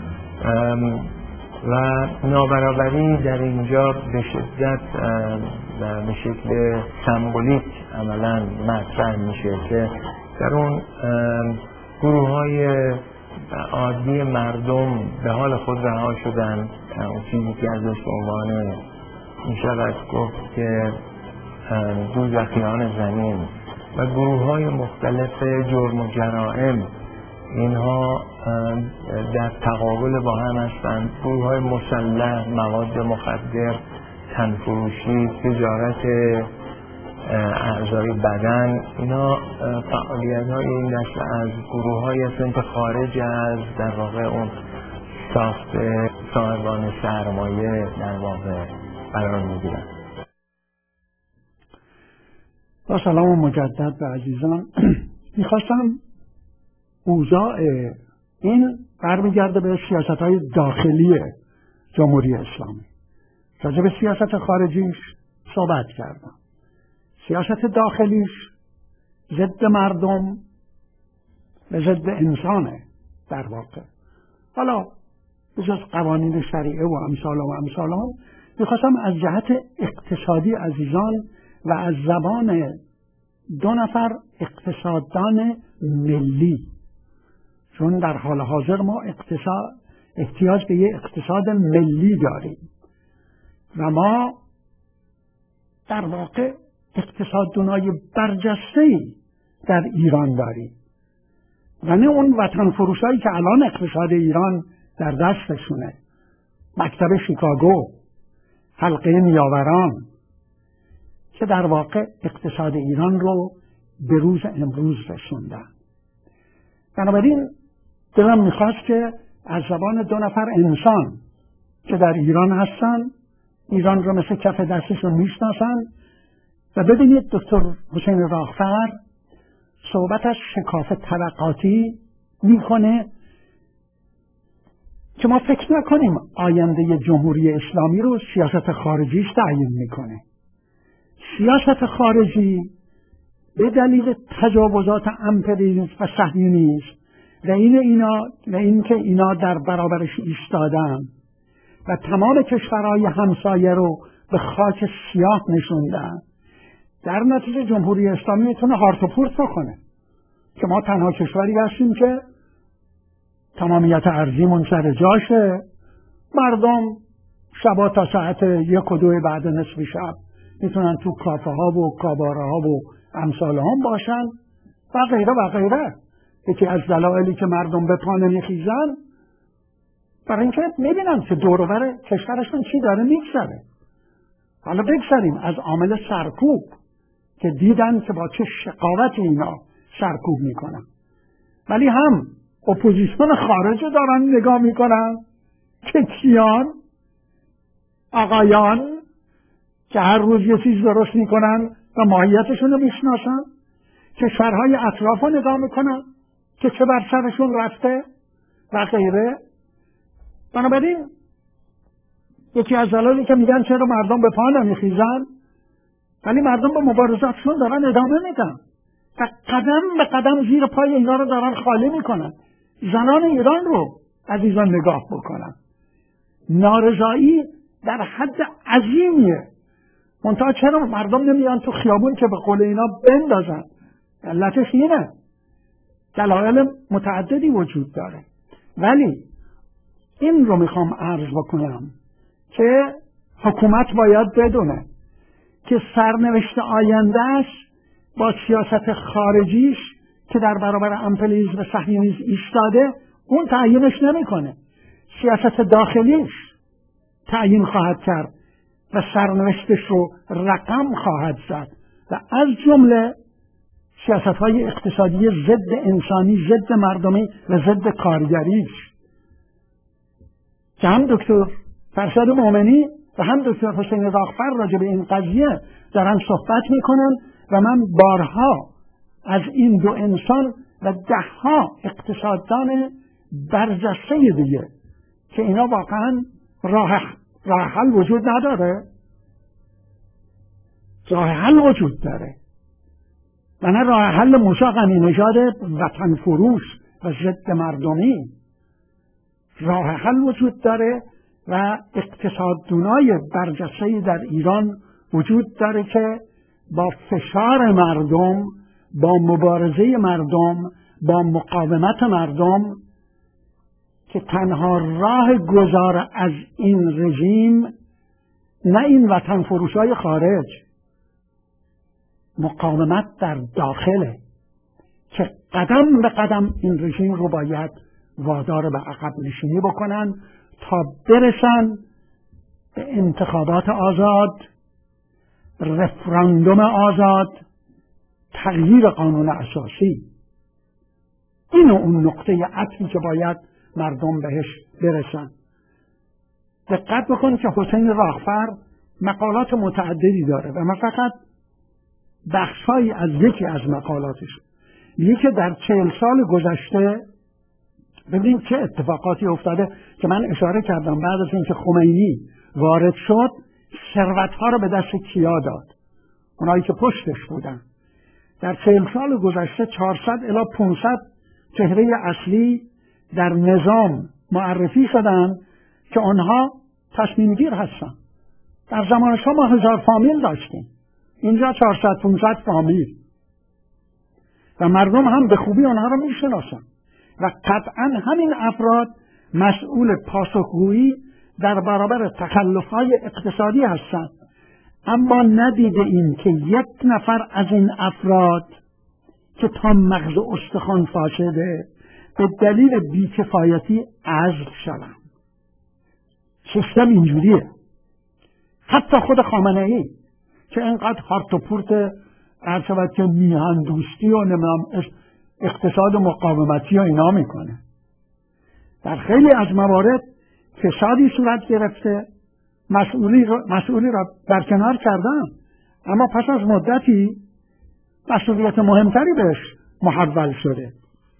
و نابرابری در اینجا به شدت و به شکل سمبولیک عملا مطرح میشه که در اون گروه های عادی مردم به حال خود رها شدن. اون چیزی که ازش به عنوان میشود گفت که دوزخیان زمین و گروه‌های مختلف جرم و جرائم، اینها در تقابل با هم هستند. گروه‌های مسلح، مواد مخدر، تنفروشی، تجارت اعضای بدن، اینا فعالیت‌های این دسته از گروه‌هایی هستند که خارج از در واقع اون ساخت صاحبان سرمایه در واقع قرار می‌گیرند. با سلام مجدد به عزیزان. میخواستم اوضاع این برمیگرده به سیاست‌های داخلی جمهوری اسلامی. راجع به سیاست خارجیش صحبت کردم. سیاست داخلیش ضد مردم و ضد انسانه در واقع. حالا به جز قوانین شریعه و امثال میخواستم از جهت اقتصادی عزیزان و از زبان دو نفر اقتصاددان ملی، چون در حال حاضر ما احتیاج به یک اقتصاد ملی داریم و ما در واقع اقتصاددانای برجسته‌ای در ایران داریم و نه اون وطن فروشایی که الان اقتصاد ایران در دستشونه. مکتب شیکاگو، حلقه نیاوران، که در واقع اقتصاد ایران رو به روز امروز رسوندن. بنابراین دلم میخواست که از زبان دو نفر انسان که در ایران هستن، ایران رو مثل کف دستشون میشناسن، و ببینید دکتر حسین راهفر صحبتش شکاف طبقاتی میکنه که ما فکر نکنیم آینده جمهوری اسلامی رو سیاست خارجیش تعیین میکنه. سیاست خارجی به دلیل تجاوزات امپریالیسم و صهیونیسم و اینکه اینا در برابرش ایستادن و تمام کشورهای همسایه رو به خاک سیاه نشوندن، در نتیجه جمهوری اسلامی میتونه هارت و پورت بکنه که ما تنها کشوری هستیم که تمامیت ارضیمون سر جاشه، مردم شبا تا ساعت 1 و 2 بعد نصف شب میتونن تو کافه ها و کاباره ها و امثال هم باشن و غیره و غیره. یکی از دلایلی که مردم به پا نمیخیزن برای اینکه میبینن که دور و بر کشورشون چی داره میگذره. حالا بگذاریم از عامل سرکوب که دیدن که با چه شقاوتی اینا سرکوب میکنن، ولی هم اپوزیسیون خارجه دارن نگاه میکنن که کیان آقایان که هر روز یه چیز درست میکنن و ماهیتشون رو میشناسن، کشورهای اطراف رو نگاه میکنن که چه بر سرشون رفته و غیره. بنابراین یکی از دلایلی که میگن چرا مردم به پا نمیخیزن، ولی مردم به مبارزاتشون دارن ادامه میدن و قدم به قدم زیر پای اینا رو دارن خالی میکنن. زنان ایران رو عزیزان نگاه بکنن، نارضایی در حد عظیمیه. منتها چرا مردم نمیان تو خیابون که به قول اینا بندازن؟ علتش اینه، دلایل متعددی وجود داره، ولی این رو میخوام عرض بکنم که حکومت باید بدونه که سرنوشت آیندهش با سیاست خارجیش که در برابر امپریالیسم و صهیونیسم ایستاده اون تعیینش نمیکنه، سیاست داخلیش تعیین خواهد کرد و سرنوشتش رو رقم خواهد زد و از جمله سیاست‌های اقتصادی ضد انسانی، ضد مردمی و ضد کارگریش که هم دکتر فرشاد مومنی و هم دکتر حسین راهفر راجع به این قضیه دارن صحبت میکنن و من بارها از این دو انسان و دهها اقتصاددان برجسته دیگه که اینا واقعا راه حل وجود نداره، راه حل وجود داره و نه راه حل موسی غنی نژاد وطن فروش و ضد مردمی. راه حل وجود داره و اقتصاددانای برجسته در ایران وجود داره که با فشار مردم، با مبارزه مردم، با مقاومت مردم، که تنها راه گذار از این رژیم نه این وطن فروشای خارج، مقاومت در داخله که قدم به قدم این رژیم رو باید وادار به عقب نشینی بکنن تا برسن به انتخابات آزاد، رفراندوم آزاد، تغییر قانون اساسی. این اون نقطه عطفی که باید مردم بهش برسن. دقت بکنید که حسین راهفر مقالات متعددی داره و من فقط بخشهایی از یکی از مقالاتش میگه که در 40 سال گذشته ببینید چه اتفاقاتی افتاده که من اشاره کردم. بعد از اینکه خمینی وارد شد ثروت‌ها رو به دست کیا داد؟ اونایی که پشتش بودن. در 40 سال گذشته 400 الی 500 چهره اصلی در نظام معرفی شدن که آنها تصمیم گیر هستن. در زمان شما 1000 فامیل داشتیم، اینجا 400-500 فامیل و مردم هم به خوبی آنها رو میشناسن و قطعا همین افراد مسئول پاسخگویی در برابر تخلف‌های اقتصادی هستند. اما ندیده این که یک نفر از این افراد که تا مغز استخوان فاسده به دلیل بیکفایتی عزل شدن. سیستم اینجوریه. حتی خود خامنه‌ای که اینقدر هارت و پورت عرض شود که میهن دوستی و نمیدونم اقتصاد مقاومتی و اینا میکنه، در خیلی از موارد فسادی صورت گرفته، مسئولی را برکنار کردن، اما پس از مدتی مسئولیت مهمتری بهش محول شده.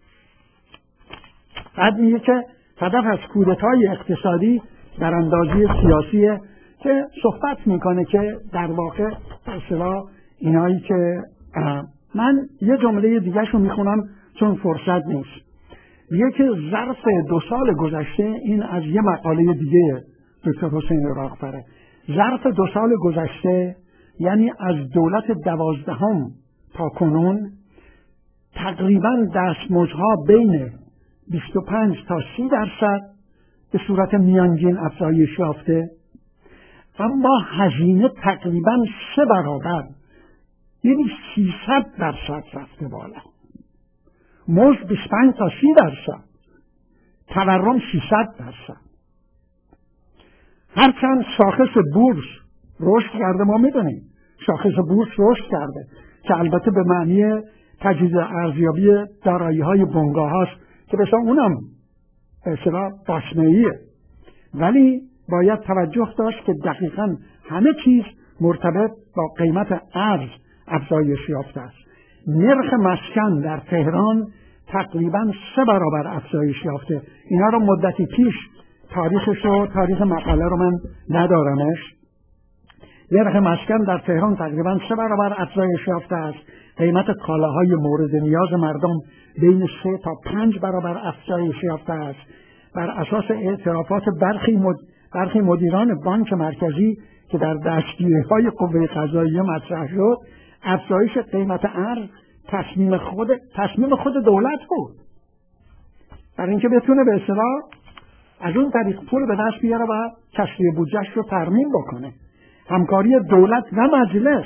بعد میگه که هدف از کودتای اقتصادی در اندازی سیاسیه که صحبت میکنه که در واقع اصلا اینایی که من یه جمله دیگه شو میخونم چون فرصت نیست. میگه که ظرف 2 سال گذشته، این از یه مقاله دیگه دکتر حسین راهفره، ظرف 2 سال گذشته یعنی از دولت 12 تا کنون تقریبا دستمزدها بین 25 تا 30% به صورت میانگین افزایش یافته، اما هزینه تقریبا 3 برابر یعنی 300% رفته بالا. مزد 25 تا 30%، تورم 600%. هرچند شاخص بورس رشد کرده، ما میدونیم شاخص بورس رشد کرده که البته به معنی تجدید ارزیابی دارایی‌های بنگاه هاست که بسا اونم اصلا باشنه‌ایه، ولی باید توجه داشت که دقیقاً همه چیز مرتبط با قیمت ارز افزایش یافته است. نرخ مسکن در تهران تقریباً 3 برابر افزایش یافته. اینا رو مدتی پیش تاریخ مقاله رو من ندارمش. نرخ مسکن در تهران تقریباً 3 برابر افزایش یافته است. قیمت کالاهای مورد نیاز مردم بین 3 تا 5 برابر افزایش یافته است. بر اساس اعترافات برخی مدیران بانک مرکزی که در دستگیری‌های قوه قضاییه مطرح شد، افزایش قیمت ارز تصمیم خود دولت بود، برای اینکه بتونه به اصطلاح از اون طریق پول به دست بیاره و کسری بودجه‌اش رو ترمیم بکنه. همکاری دولت و مجلس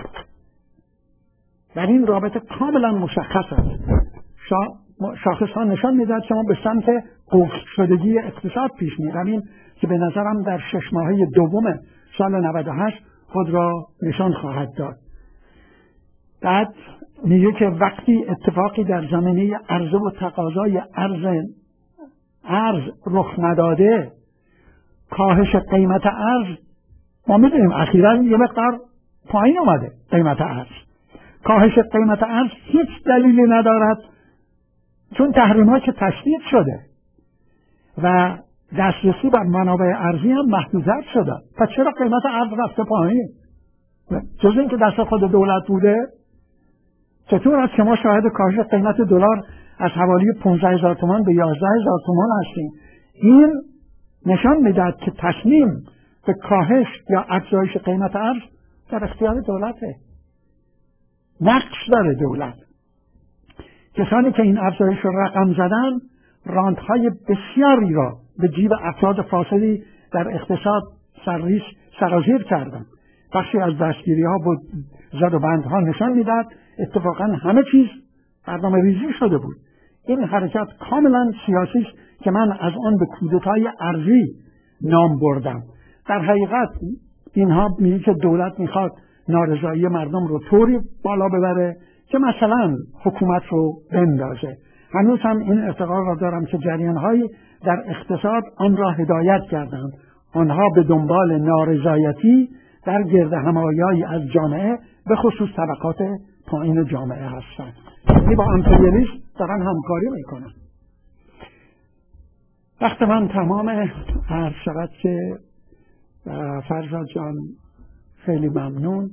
در این رابطه کاملا مشخص است. شاخص‌ها نشان میدهد که ما به سمت قفل شدگی اقتصاد پیش می‌رویم که به نظرم در 6 ماهه دوم سال 98 خود را نشان خواهد داد. بعد میگه که وقتی اتفاقی در زمینه عرضه و تقاضای ارز رخ نداده، کاهش قیمت ارز، ما میدونیم اخیراً یه مقدار پایین اومده قیمت ارز. کاهش قیمت ارز هیچ دلیلی ندارد چون تحریم‌ها که تشدید شده و دسترسی بر منابع ارزی هم محدودیت شده. پس چرا قیمت ارز رفته پایین؟ جز این که دست خود دولت بوده. چطور است که ما شاهد کاهش قیمت دلار از حوالی 15,000 تومان به 11,000 تومان هستیم؟ این نشان میدهد که تصمیم به کاهش یا افزایش قیمت ارز در اختیار دولته. نقش داره دولت. کسانی که این افزایش رو رقم زدن رانت‌های بسیاری را به جیب افراد فاسدی در اقتصاد سرازیر کردن. بخشی از دستگیری ها بود زد و بندها نشان میداد اتفاقا همه چیز برنامه ریزی شده بود. این حرکت کاملا سیاسی است که من از آن به کودتای ارضی نام بردم. در حقیقت اینها میگه که دولت میخواد نارضایی مردم رو طوری بالا ببره که مثلا حکومت رو بندازه. هنوز هم این اعتقاد را دارم که جریان‌هایی در اقتصاد آن را هدایت کردند. آنها به دنبال نارضایتی در گرد همایایی از جامعه به خصوص طبقات پایین جامعه هستند. یعنی با امپریالیسم دارن همکاری میکنن. وقت من تمام. هر شود که فرزاد جان خیلی ممنون.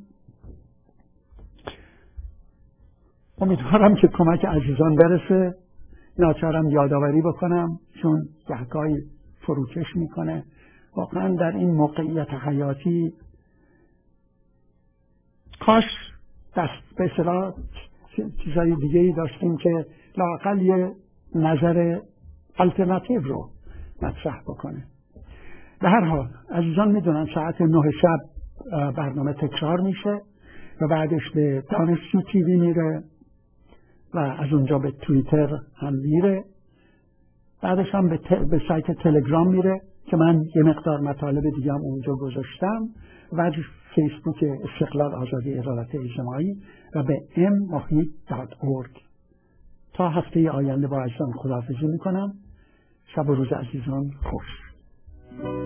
امیدوارم که کمک عزیزان برسه. ناچارم یادآوری بکنم چون گهگاهی فروکش میکنه. واقعا در این موقعیت حیاتی کاش دست به اصطلاح چیزای دیگه ای داشتیم که لااقل یه نظر آلترناتیو رو مطرح بکنه. به هر حال عزیزان میدونن ساعت 9 شب برنامه تکرار میشه و بعدش به دانشجو تیوی میره و از اونجا به توییتر هم میره. بعدش هم به سایت تلگرام میره که من یه مقدار مطالب دیگه هم اونجا گذاشتم و فیسبوک استقلال آزادی عدالت اجتماعی و به mmohid.org. تا هفته آینده با عزیزان خداحافظی میکنم. شب و روز عزیزان خوش.